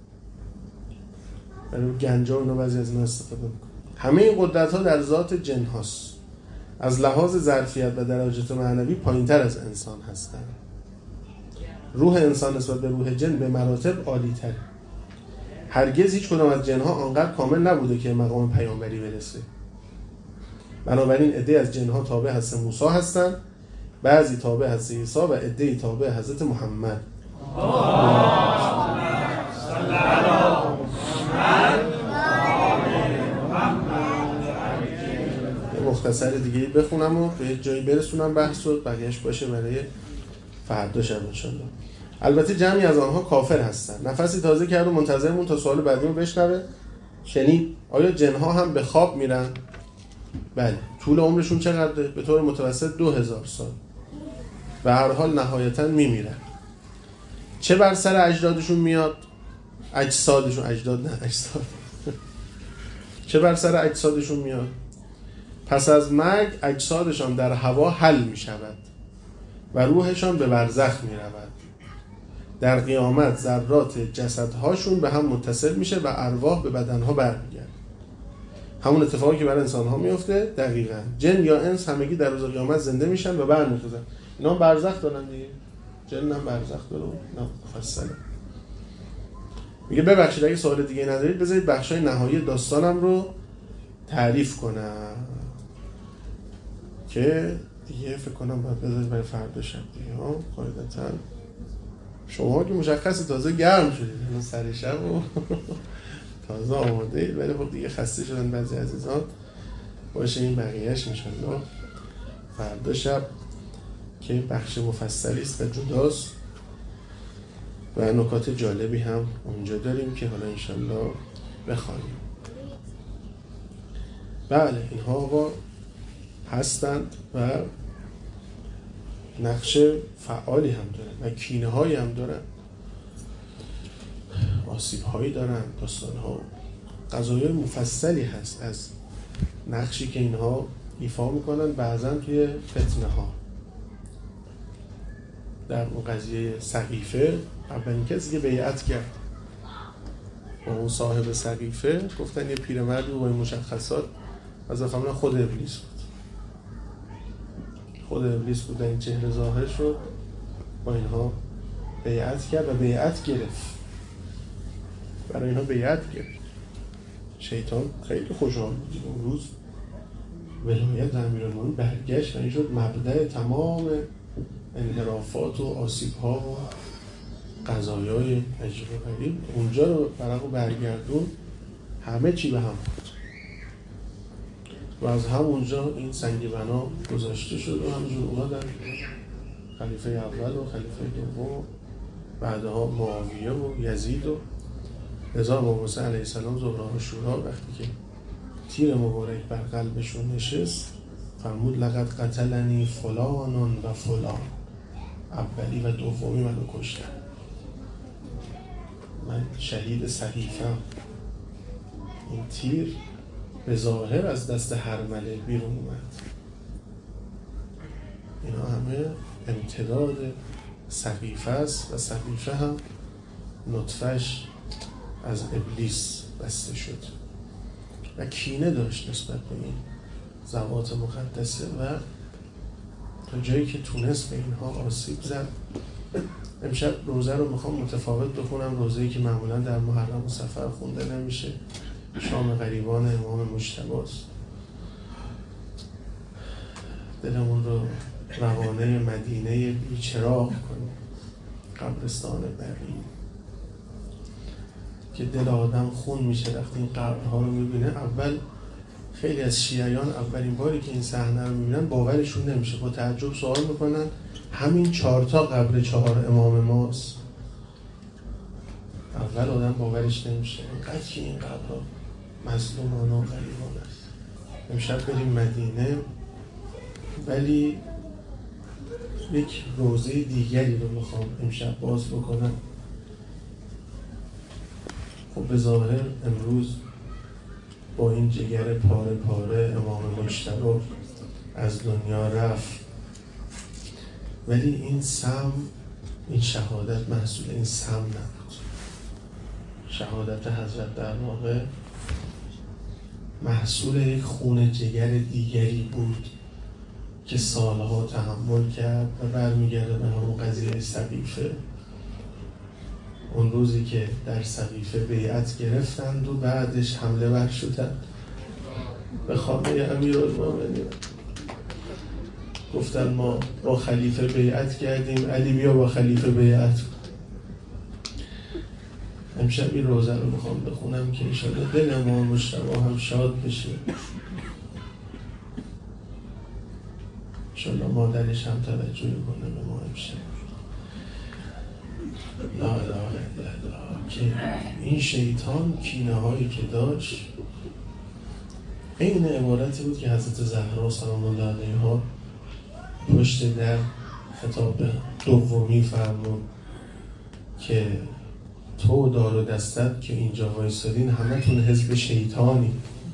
برای گنجا اونا بعضی از اینا استفاده میکنن. همه این قدرت‌ها در ذات جن هاست. از لحاظ ظرفیت و درجات معنوی پایین‌تر از انسان هستند. روح انسان نسبت به روح جن به مراتب عالی‌تره. هرگز هیچ کدام از جن‌ها آنقدر کامل نبوده که مقام پیامبری برسه. بنابراین عده از جن‌ها تابع حضرت موسی هستند، بعضی تابع حضرت عیسی و عده‌ای تابع حضرت محمد. مختصر دیگه بخونم و به جایی برسونم بحث و بقیه‌اش باشه برای فردا شب انشالله. البته جمعی از آنها کافر هستن. نفسی تازه کرد و منتظرمون تا سوال بعدیمو بشنوه. شنید آیا جنها هم به خواب میرن؟ بله. طول عمرشون چقدره؟ به طور متوسط 2000 سال. به هر حال نهایتاً میمیرن. چه بر سر اجدادشون میاد؟ اجسادشون، اجداد نه اجساد. چه بر سر اجسادشون میاد؟ پس از مرگ اجسادشان در هوا حل می شود و روحشان به برزخ می رود. در قیامت ذرات جسدهاشون به هم متصل میشه و ارواح به بدنها برمیگرد. همون اتفاقی که برای انسانها میفته دقیقاً. جن یا انس همگی در روز قیامت زنده میشن و برمیخیزن. اینا هم برزخ دارن دیگه. جن هم برزخ داره. نه مفصله. میگه ببخشید اگه سوال دیگه ندارید بذارید بخشای نهایی داستانم رو تعریف کنم که دیگه فکر کنم باید بذارید برای فردا شب دیگه ها. قاعدتا شما که مشخصه تازه گرم شدید اون سر شب و تازه آماده اید، ولی خب دیگه خسته شدن بعضی عزیزان. باشه این بقیهش انشالله فردا شب که بخش مفصلی است و جداست و نکات جالبی هم اونجا داریم که حالا انشالله بخوانیم. بله اینها آقا هستند و نقش فعالی هم دارن و کینه هایی هم دارن، آسیب هایی دارن، داستان ها قضایای مفصلی هست از نقشی که اینها ایفا میکنن بعضا توی فتنه ها. در اون قضیه سقیفه اولین کسی که بیعت کرد و اون صاحب سقیفه گفتن یه پیرمردی با این مشخصات از افهمون خود ابلیس بود. خود ابلیس بود این چهره ظاهر شد با اینها بیعت کرد و بیعت گرفت. برای اینها بیعت گرفت. شیطان خیلی خوشحال بود اون روز ولایت امیرالمومنین برگشت و این شد مبدأ تمام انحرافات و آسیب‌ها و قضایای عجیب و غریب. اونجا رو برای برگردون همه چی به هم بود و از همونجا این سنگ بنا گذاشته شد و همینجور اومدن خلیفه اول و خلیفه دوم، بعدها معاویه و یزید و رضا امام حسین علیه السلام ظهر عاشورا وقتی که تیر مبارک بر قلبشون نشست فرمود لقد قتلنی فلان و فلان، اولی و دومی منو کشتن، من شهید صحیفم. این تیر به ظاهر از دست هرمله بیرون اومد. اینا همه امتداد سقیفه است و سقیفه هم نطفش از ابلیس بسته شد و کینه داشت نسبت به این ذوات مقدسه و تا جایی که تونست به اینها آسیب زد. امشب روزه رو میخوام متفاوت بخونم، روزه‌ای که معمولا در محرم و صفر خونده نمیشه، شام غریبان امام مجتبی است. دلمون رو روانه مدینه بیچراغ کنیم، قبرستان بقیع که دل آدم خون میشه وقتی این قبرها رو میبینه. اول خیلی از شیعیان اولین باری که این صحنه رو میبینن باورشون نمیشه، با تعجب سوال میکنن همین 4 تا قبر 4 امام ماست. اول آدم باورش نمیشه اینقدر که این قبرها مظلومانه و غریبانه است. امشب بریم مدینه، ولی یک روزه دیگری رو میخوام امشب باز بکنم. خب به ظاهر امروز با این جگر پاره پاره امام مجتبی از دنیا رفت، ولی این سم، این شهادت محصول این سم نبود. شهادت حضرت در واقع محصول یک خون جگر دیگری بود که سالها تحمل کرد و برمیگرده به همون قضیه سقیفه. اون روزی که در سقیفه بیعت گرفتند و بعدش حمله ور شدند به خانه امیرالمومنین، گفتن ما با خلیفه بیعت کردیم، علی بیا با خلیفه بیعت. امشب این روزه رو میخوام بخونم که انشاءالله دل امام مجتبی هم شاد بشه، انشاءالله مادرش هم توجه کنه به ما امشب. لا اله الا الله. که این شیطان کینه هایی که داشت این عبارتی بود که حضرت زهرا سلام الله علیها پشت در خطاب دومی فرمود که تو دار و دستت که اینجا وایسادین همتون حزب شیطانی،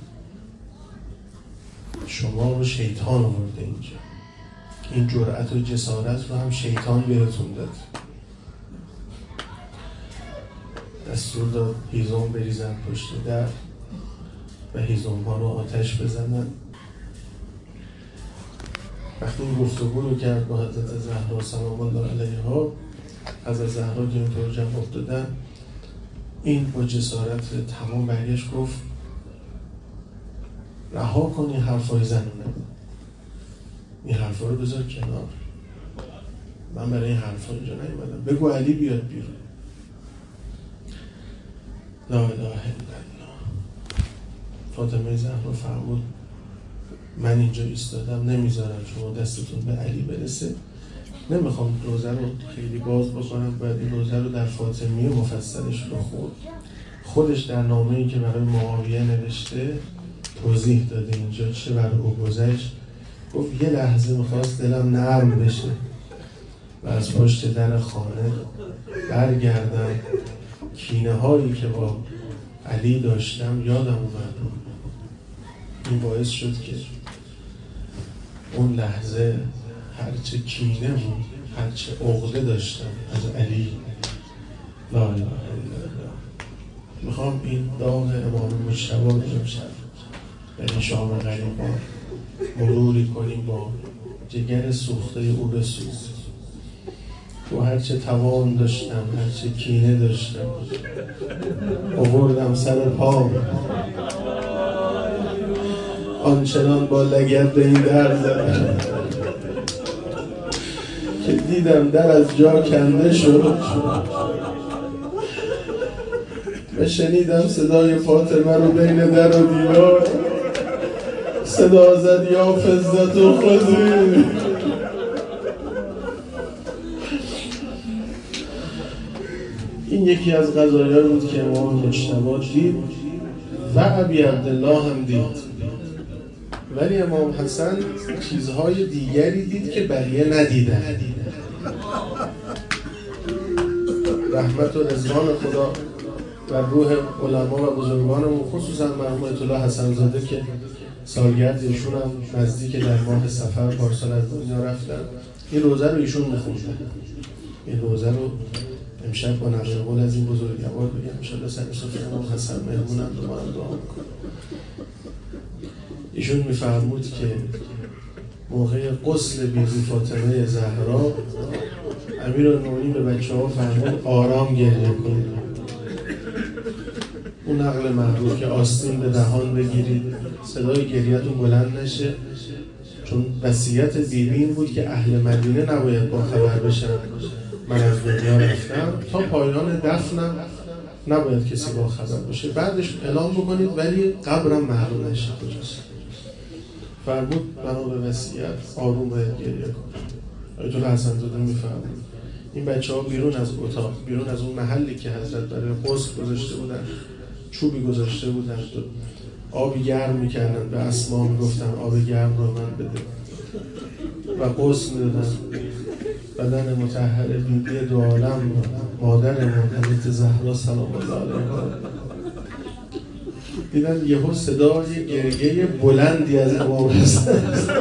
شما رو شیطان آورده اینجا، این جرأت و جسارت رو هم شیطان بهتون داد. دستور داد هیزم بریزن پشت در و هیزم ها رو آتش بزنن. وقتی این گفتگو رو کرد با حضرت زهرا سلام الله علیها، حضرت زهرا که اینطور جواب دادن، این با جسارت تمام برگشت گفت رها کن این حرفای زنونه، این حرفا رو بذار کنار، من برای این حرفا اینجا نیومدم، بگو علی بیاد بیرون. لا اله الا الله. فاطمه زهرا فرمود من اینجا ایستادم نمیذارم شما دستتون به علی برسه. نمیخوام روزه رو خیلی باز بکنم، باید این روزه رو در فاطمیه مفصلش رو خودش در نامه‌ای که برای معاویه نوشته توضیح داده اینجا چه بر او گذشت. گفت یه لحظه میخواست دلم نرم بشه و از پشت در خانه برگردم، کینه هایی که با علی داشتم یادم اومد. این باعث شد که اون لحظه هرچه کینه بود، هرچه عقده داشتم از علی، لا اله الا الله، میخوام این داغ امام مجتبی رو امشب در این شام غریبان مروری کنیم، با جگر سوخته او بسوز و هرچه توان داشتم، هرچه کینه داشتم آوردم سر پا، آنچنان با لگد به این در زدم که دیدم در از جا کنده شد و شنیدم صدای فاطمه رو بین در و دیوار صدا زد یا فزت و خذی. این یکی از قضایایی بود که امام مجتبی دید و ابی عبدالله هم دید، ولی امام حسن چیزهای دیگری دید که بقیه ندیدن. رحمت و رضوان خدا و روح علما و بزرگانمون، خصوصا مرحوم آیت الله حسن زاده که سالگرد ایشون هم نزدیک در ماه صفر پارسال از دنیا رفتن، این روزه رو ایشون میخوندن. این روزه رو امشب با نقل قول از این بزرگوار بگم انشاءالله سر سفره امام حسن مهمونم رو ما هم دعا میکنم. ایشون میفرمود که موقع غسل بیبی فاطمه زهرا امیرالمومنین به بچه‌ها فرمود آرام گریه کنید. اون نقل معروف که آستین به دهان بگیرید، صدای گریه‌تون بلند نشه، چون وصیت بیبی این بود که اهل مدینه نباید با خبر بشن من از دنیا رفتم، تا پایان دفنم نباید کسی با خبر باشه، بعدش اعلام بکنید ولی قبرم معلوم نشه کجاست. فرمود بنا به وصیت آروم باید گریه کنید. آیت الله حسن زاده میفرمود این بچه‌ها بیرون از اتاق، بیرون از اون محلی که حضرت برای غسل گذاشته بودن، چوبی گذاشته بودن، آبی گرم میکردن، به اسما میگفتن آب گرم رو من بده و غسل میدادن. بدن مطهر بیبی دو عالم مادرمون حضرت زهرا سلام الله علیها دیدن یهو صدای گریه بلندی از امام حسن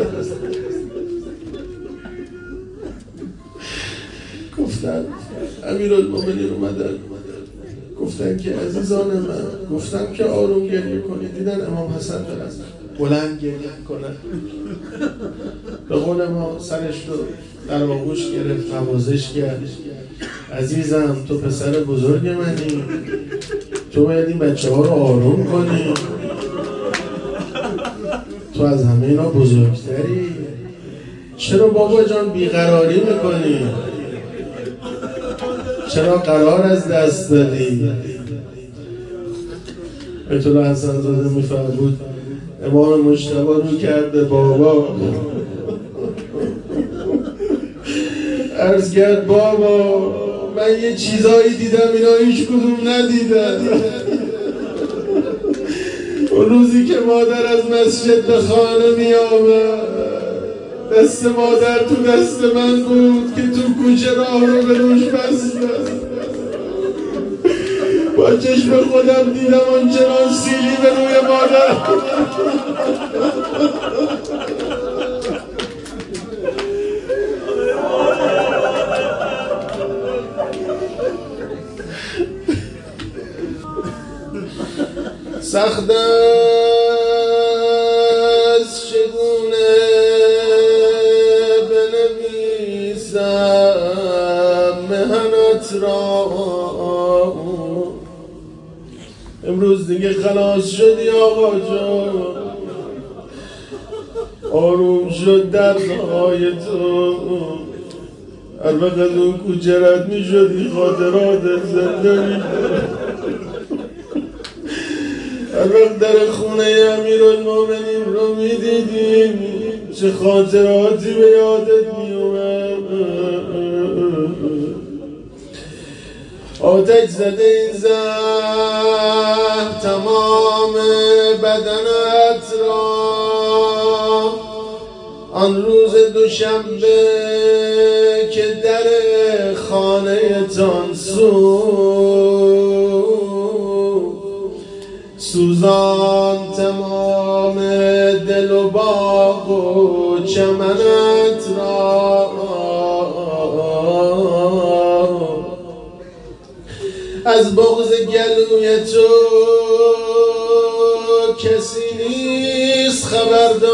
گفتن امیرالمومنین اومدن، گفتن که عزیزان من، گفتم که آروم گریه کنید، دیدن امام حسن دارن بلند گریه کنن، به قول ما سرش رو در آغوش گرفت، نوازش کرد. عزیزم تو پسر بزرگ منی، تو باید این بچه ها رو آروم کنی، تو از همه اینا بزرگتری، چرا بابا جان بیقراری میکنی؟ چرا قرار از دست دادی؟ آیت الله حسن زاده میفرمود امام مجتبی رو کرده بابا، عرض کرد بابا من یه چیزایی دیدم اینا هیچ کدوم ندیدن. اون روزی که مادر از مسجد به خانه می آمد، دست مادر تو دست من بود که تو کوچه راه رو به روش بستم، با چشم خودم دیدم آنچنان سیلی به روی مادر. سخت است چگونه بنویسم مهنت را، امروز دیگه خلاص شدی آقا جان، آروم شد دردهای تو، هر وقت اون کوچه رد می شدی خاطرات زنده می هر وقت در خونه امیرالمومنین رو می دیدیم چه خاطراتی به یادت می اومد. آتش زده این زهر تمام بدنت را، آن روز دوشنبه که در خانه تان سوزان تمام دل و باغ و چمنت را، از بغض گلوی تو کسی نیست خبردار،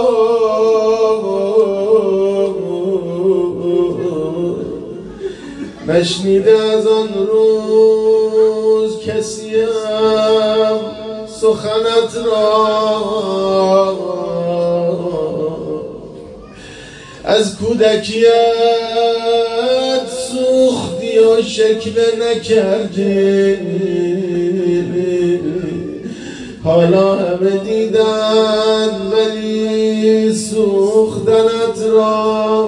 نشنیده از آن روز کسیم سخنت را، از کودکیت سوختی و شکوه نکردی، حالا همه دیدن ولی سوختنت را،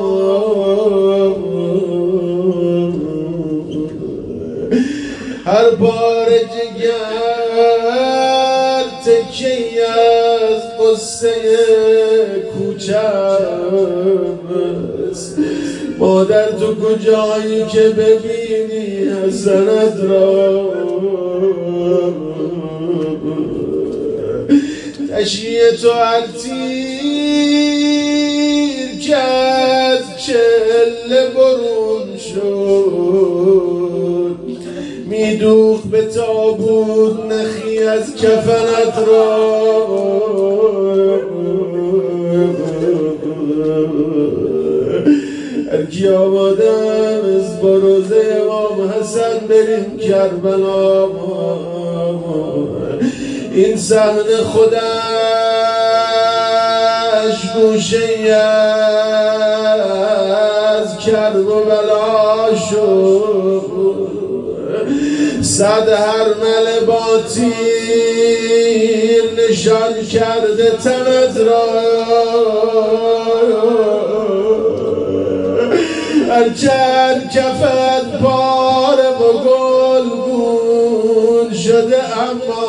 هر بار جگر تکی از قصه کوچه است، مادر تو کجایی که ببینی حسنت را، تشیه تو هر تیر که از چله برون شد، میدوخ به تابوت نخی از کفنت را، هرکی آمادم از باروزه امام حسن بریم کربلا، این صحنه خود گوشه از کرب و بلا شد، صد هرمله با تیر نشان کرده تنت را، هرچند کفت پاره و گلگون شده، اما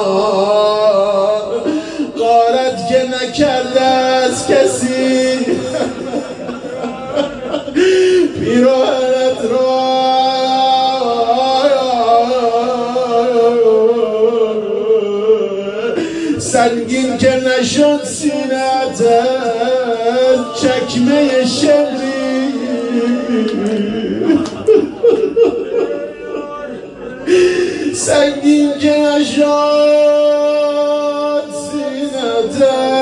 غارت که نکرده از کسی پیراهنت را. سنگین که نشد سینت چکمه شمری، سنگین که نشد سینت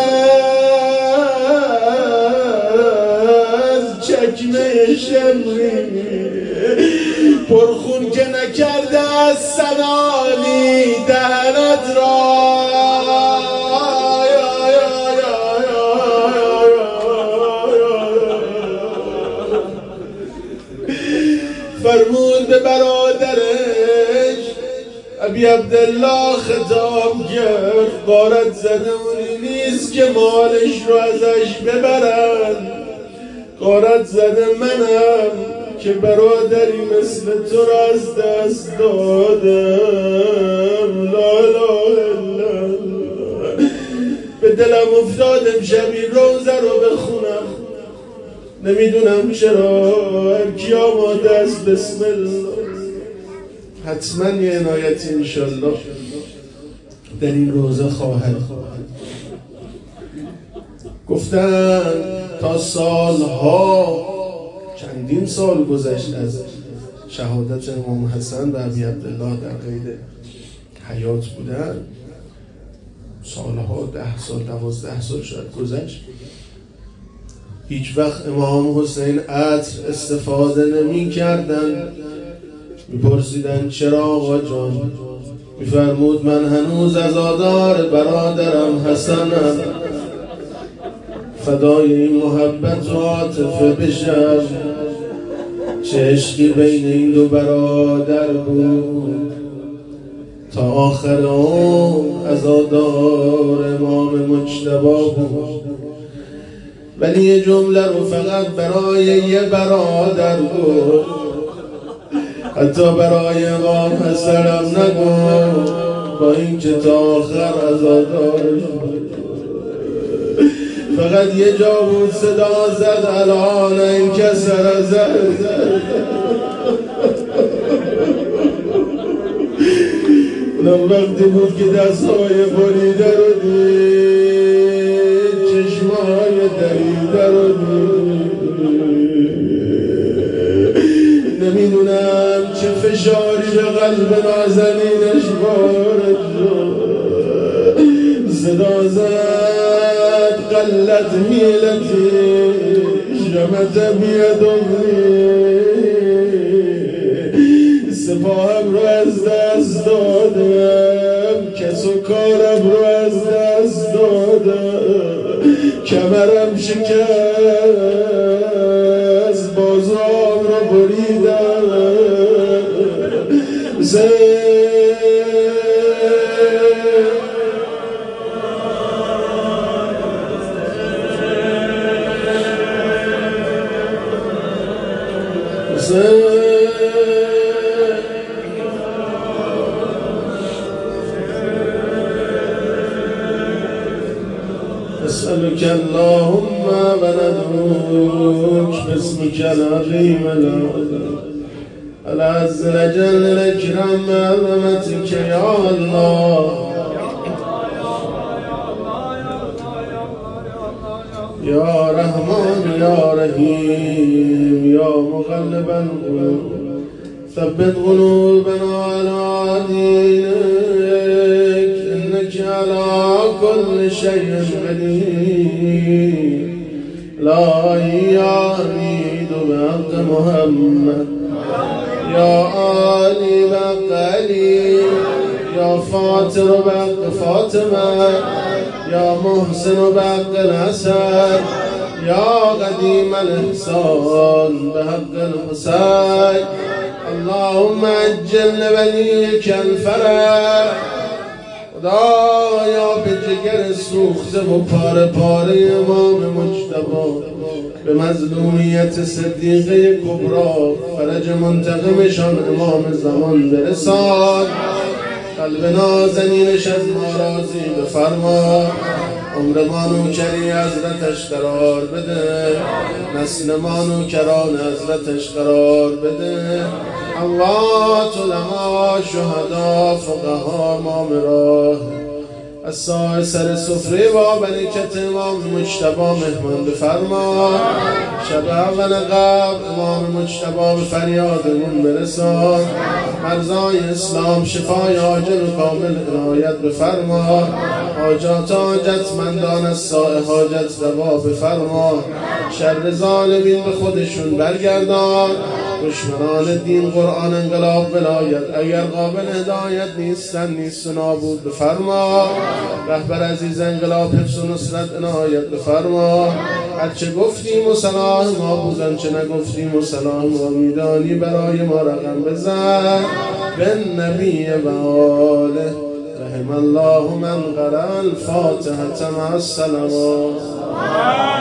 چکمه شمری، پرخون که نکرده از سنانی دهنت را. فرمود به برادرش ابی عبدالله خطاب کرد، غارت زده اونی نیست که مالش رو ازش ببرن، غارت زده منم که برادری مثل تو را از دست دادم. لا اله الا الله. به دلم افتادم شبی روزه رو بخونم، نمیدونم چرا هر کی آماده است بسم الله. حتما یه عنایتی انشالله در این روزه خواهد. گفتن تا سالها، چندین سال گذشت از شهادت امام حسن و ابی عبدالله در قید حیات بودن، سالها 10 سال 12 سال شاید گذشت. هیچ وقت امام حسین عطر استفاده نمی کردن. میپرسیدن چرا آقا جان؟ میفرمود من هنوز عزادار برادرم حسنم، فدای این محبت و عاطفه بشم. چه عشقی بین این دو برادر بود، تا آخر عمر عزادار امام مجتبی بود. ولی یه جمله رو فقط برای یه برادر گفت، حتی برای امام حسنم نگفت، با این که تا آخر عزادارش بود. فقط یه جا بود صدا زد الان این کسر زد. اونم وقتی بود که دستهای بریده رو دید، چشمهای دریده رو دید. نمیدونم چه فشاری به قلب نازنینش وارد شد. صدا زد قلت حیلتی شمت بیدوی، سپاهم رو از دست دادم، کس و کارم رو از دست دادم، کمرم شکست، بازوام رو بریدم. نسألك اللهم وندعوك باسمك العظيم العز الجل الأكرم بعظمتك يا الله. يا رحمن يا رحيم يا مقلب القلوب ثبت قلوبنا على دينك، إنك على كل شيء قدير. لا يعيد بحق محمد يا آلي بحق علي، يا فاطر بحق فاطمة، یا محسن و بحق الحسن یا قدیم الاحسان به حق الحسین اللهم عجل لولیک الفرج. خدایا به جگر سوخته و پاره پاره امام مجتبی به مظلومیت صدیقه کبری فرج منتقمشان امام زمان برسان. قلب نازنینش از ما راضی بفرما، عمر ما نوکری حضرتش قرار بده، نسل ما نوکران حضرتش قرار بده. اموات علما شهدا فقها مامراه از سر سفره با برکت امام مجتبی مهمان بفرما. شب اول قبل امام مجتبی به فریادمون برسان. مرزای اسلام شفای عاجل و کامل عنایت بفرما. حاجات حاجتمندان از سائه حاجت روا بفرما. شر ظالمین به خودشون برگردان. دشمنان دین قرآن انقلاب ولایت اگر قابل هدایت نیستن نیست و نابود بفرما. رهبر عزیز انقلاب حفظ و نصرت عنایت بفرما. هرچه گفتیم و صلاح ما بودن چه نگفتیم و صلاح ما میدانی برای ما رقم بزن. به نبی و آله رحم الله من قرأ الفاتحة مع السلامات.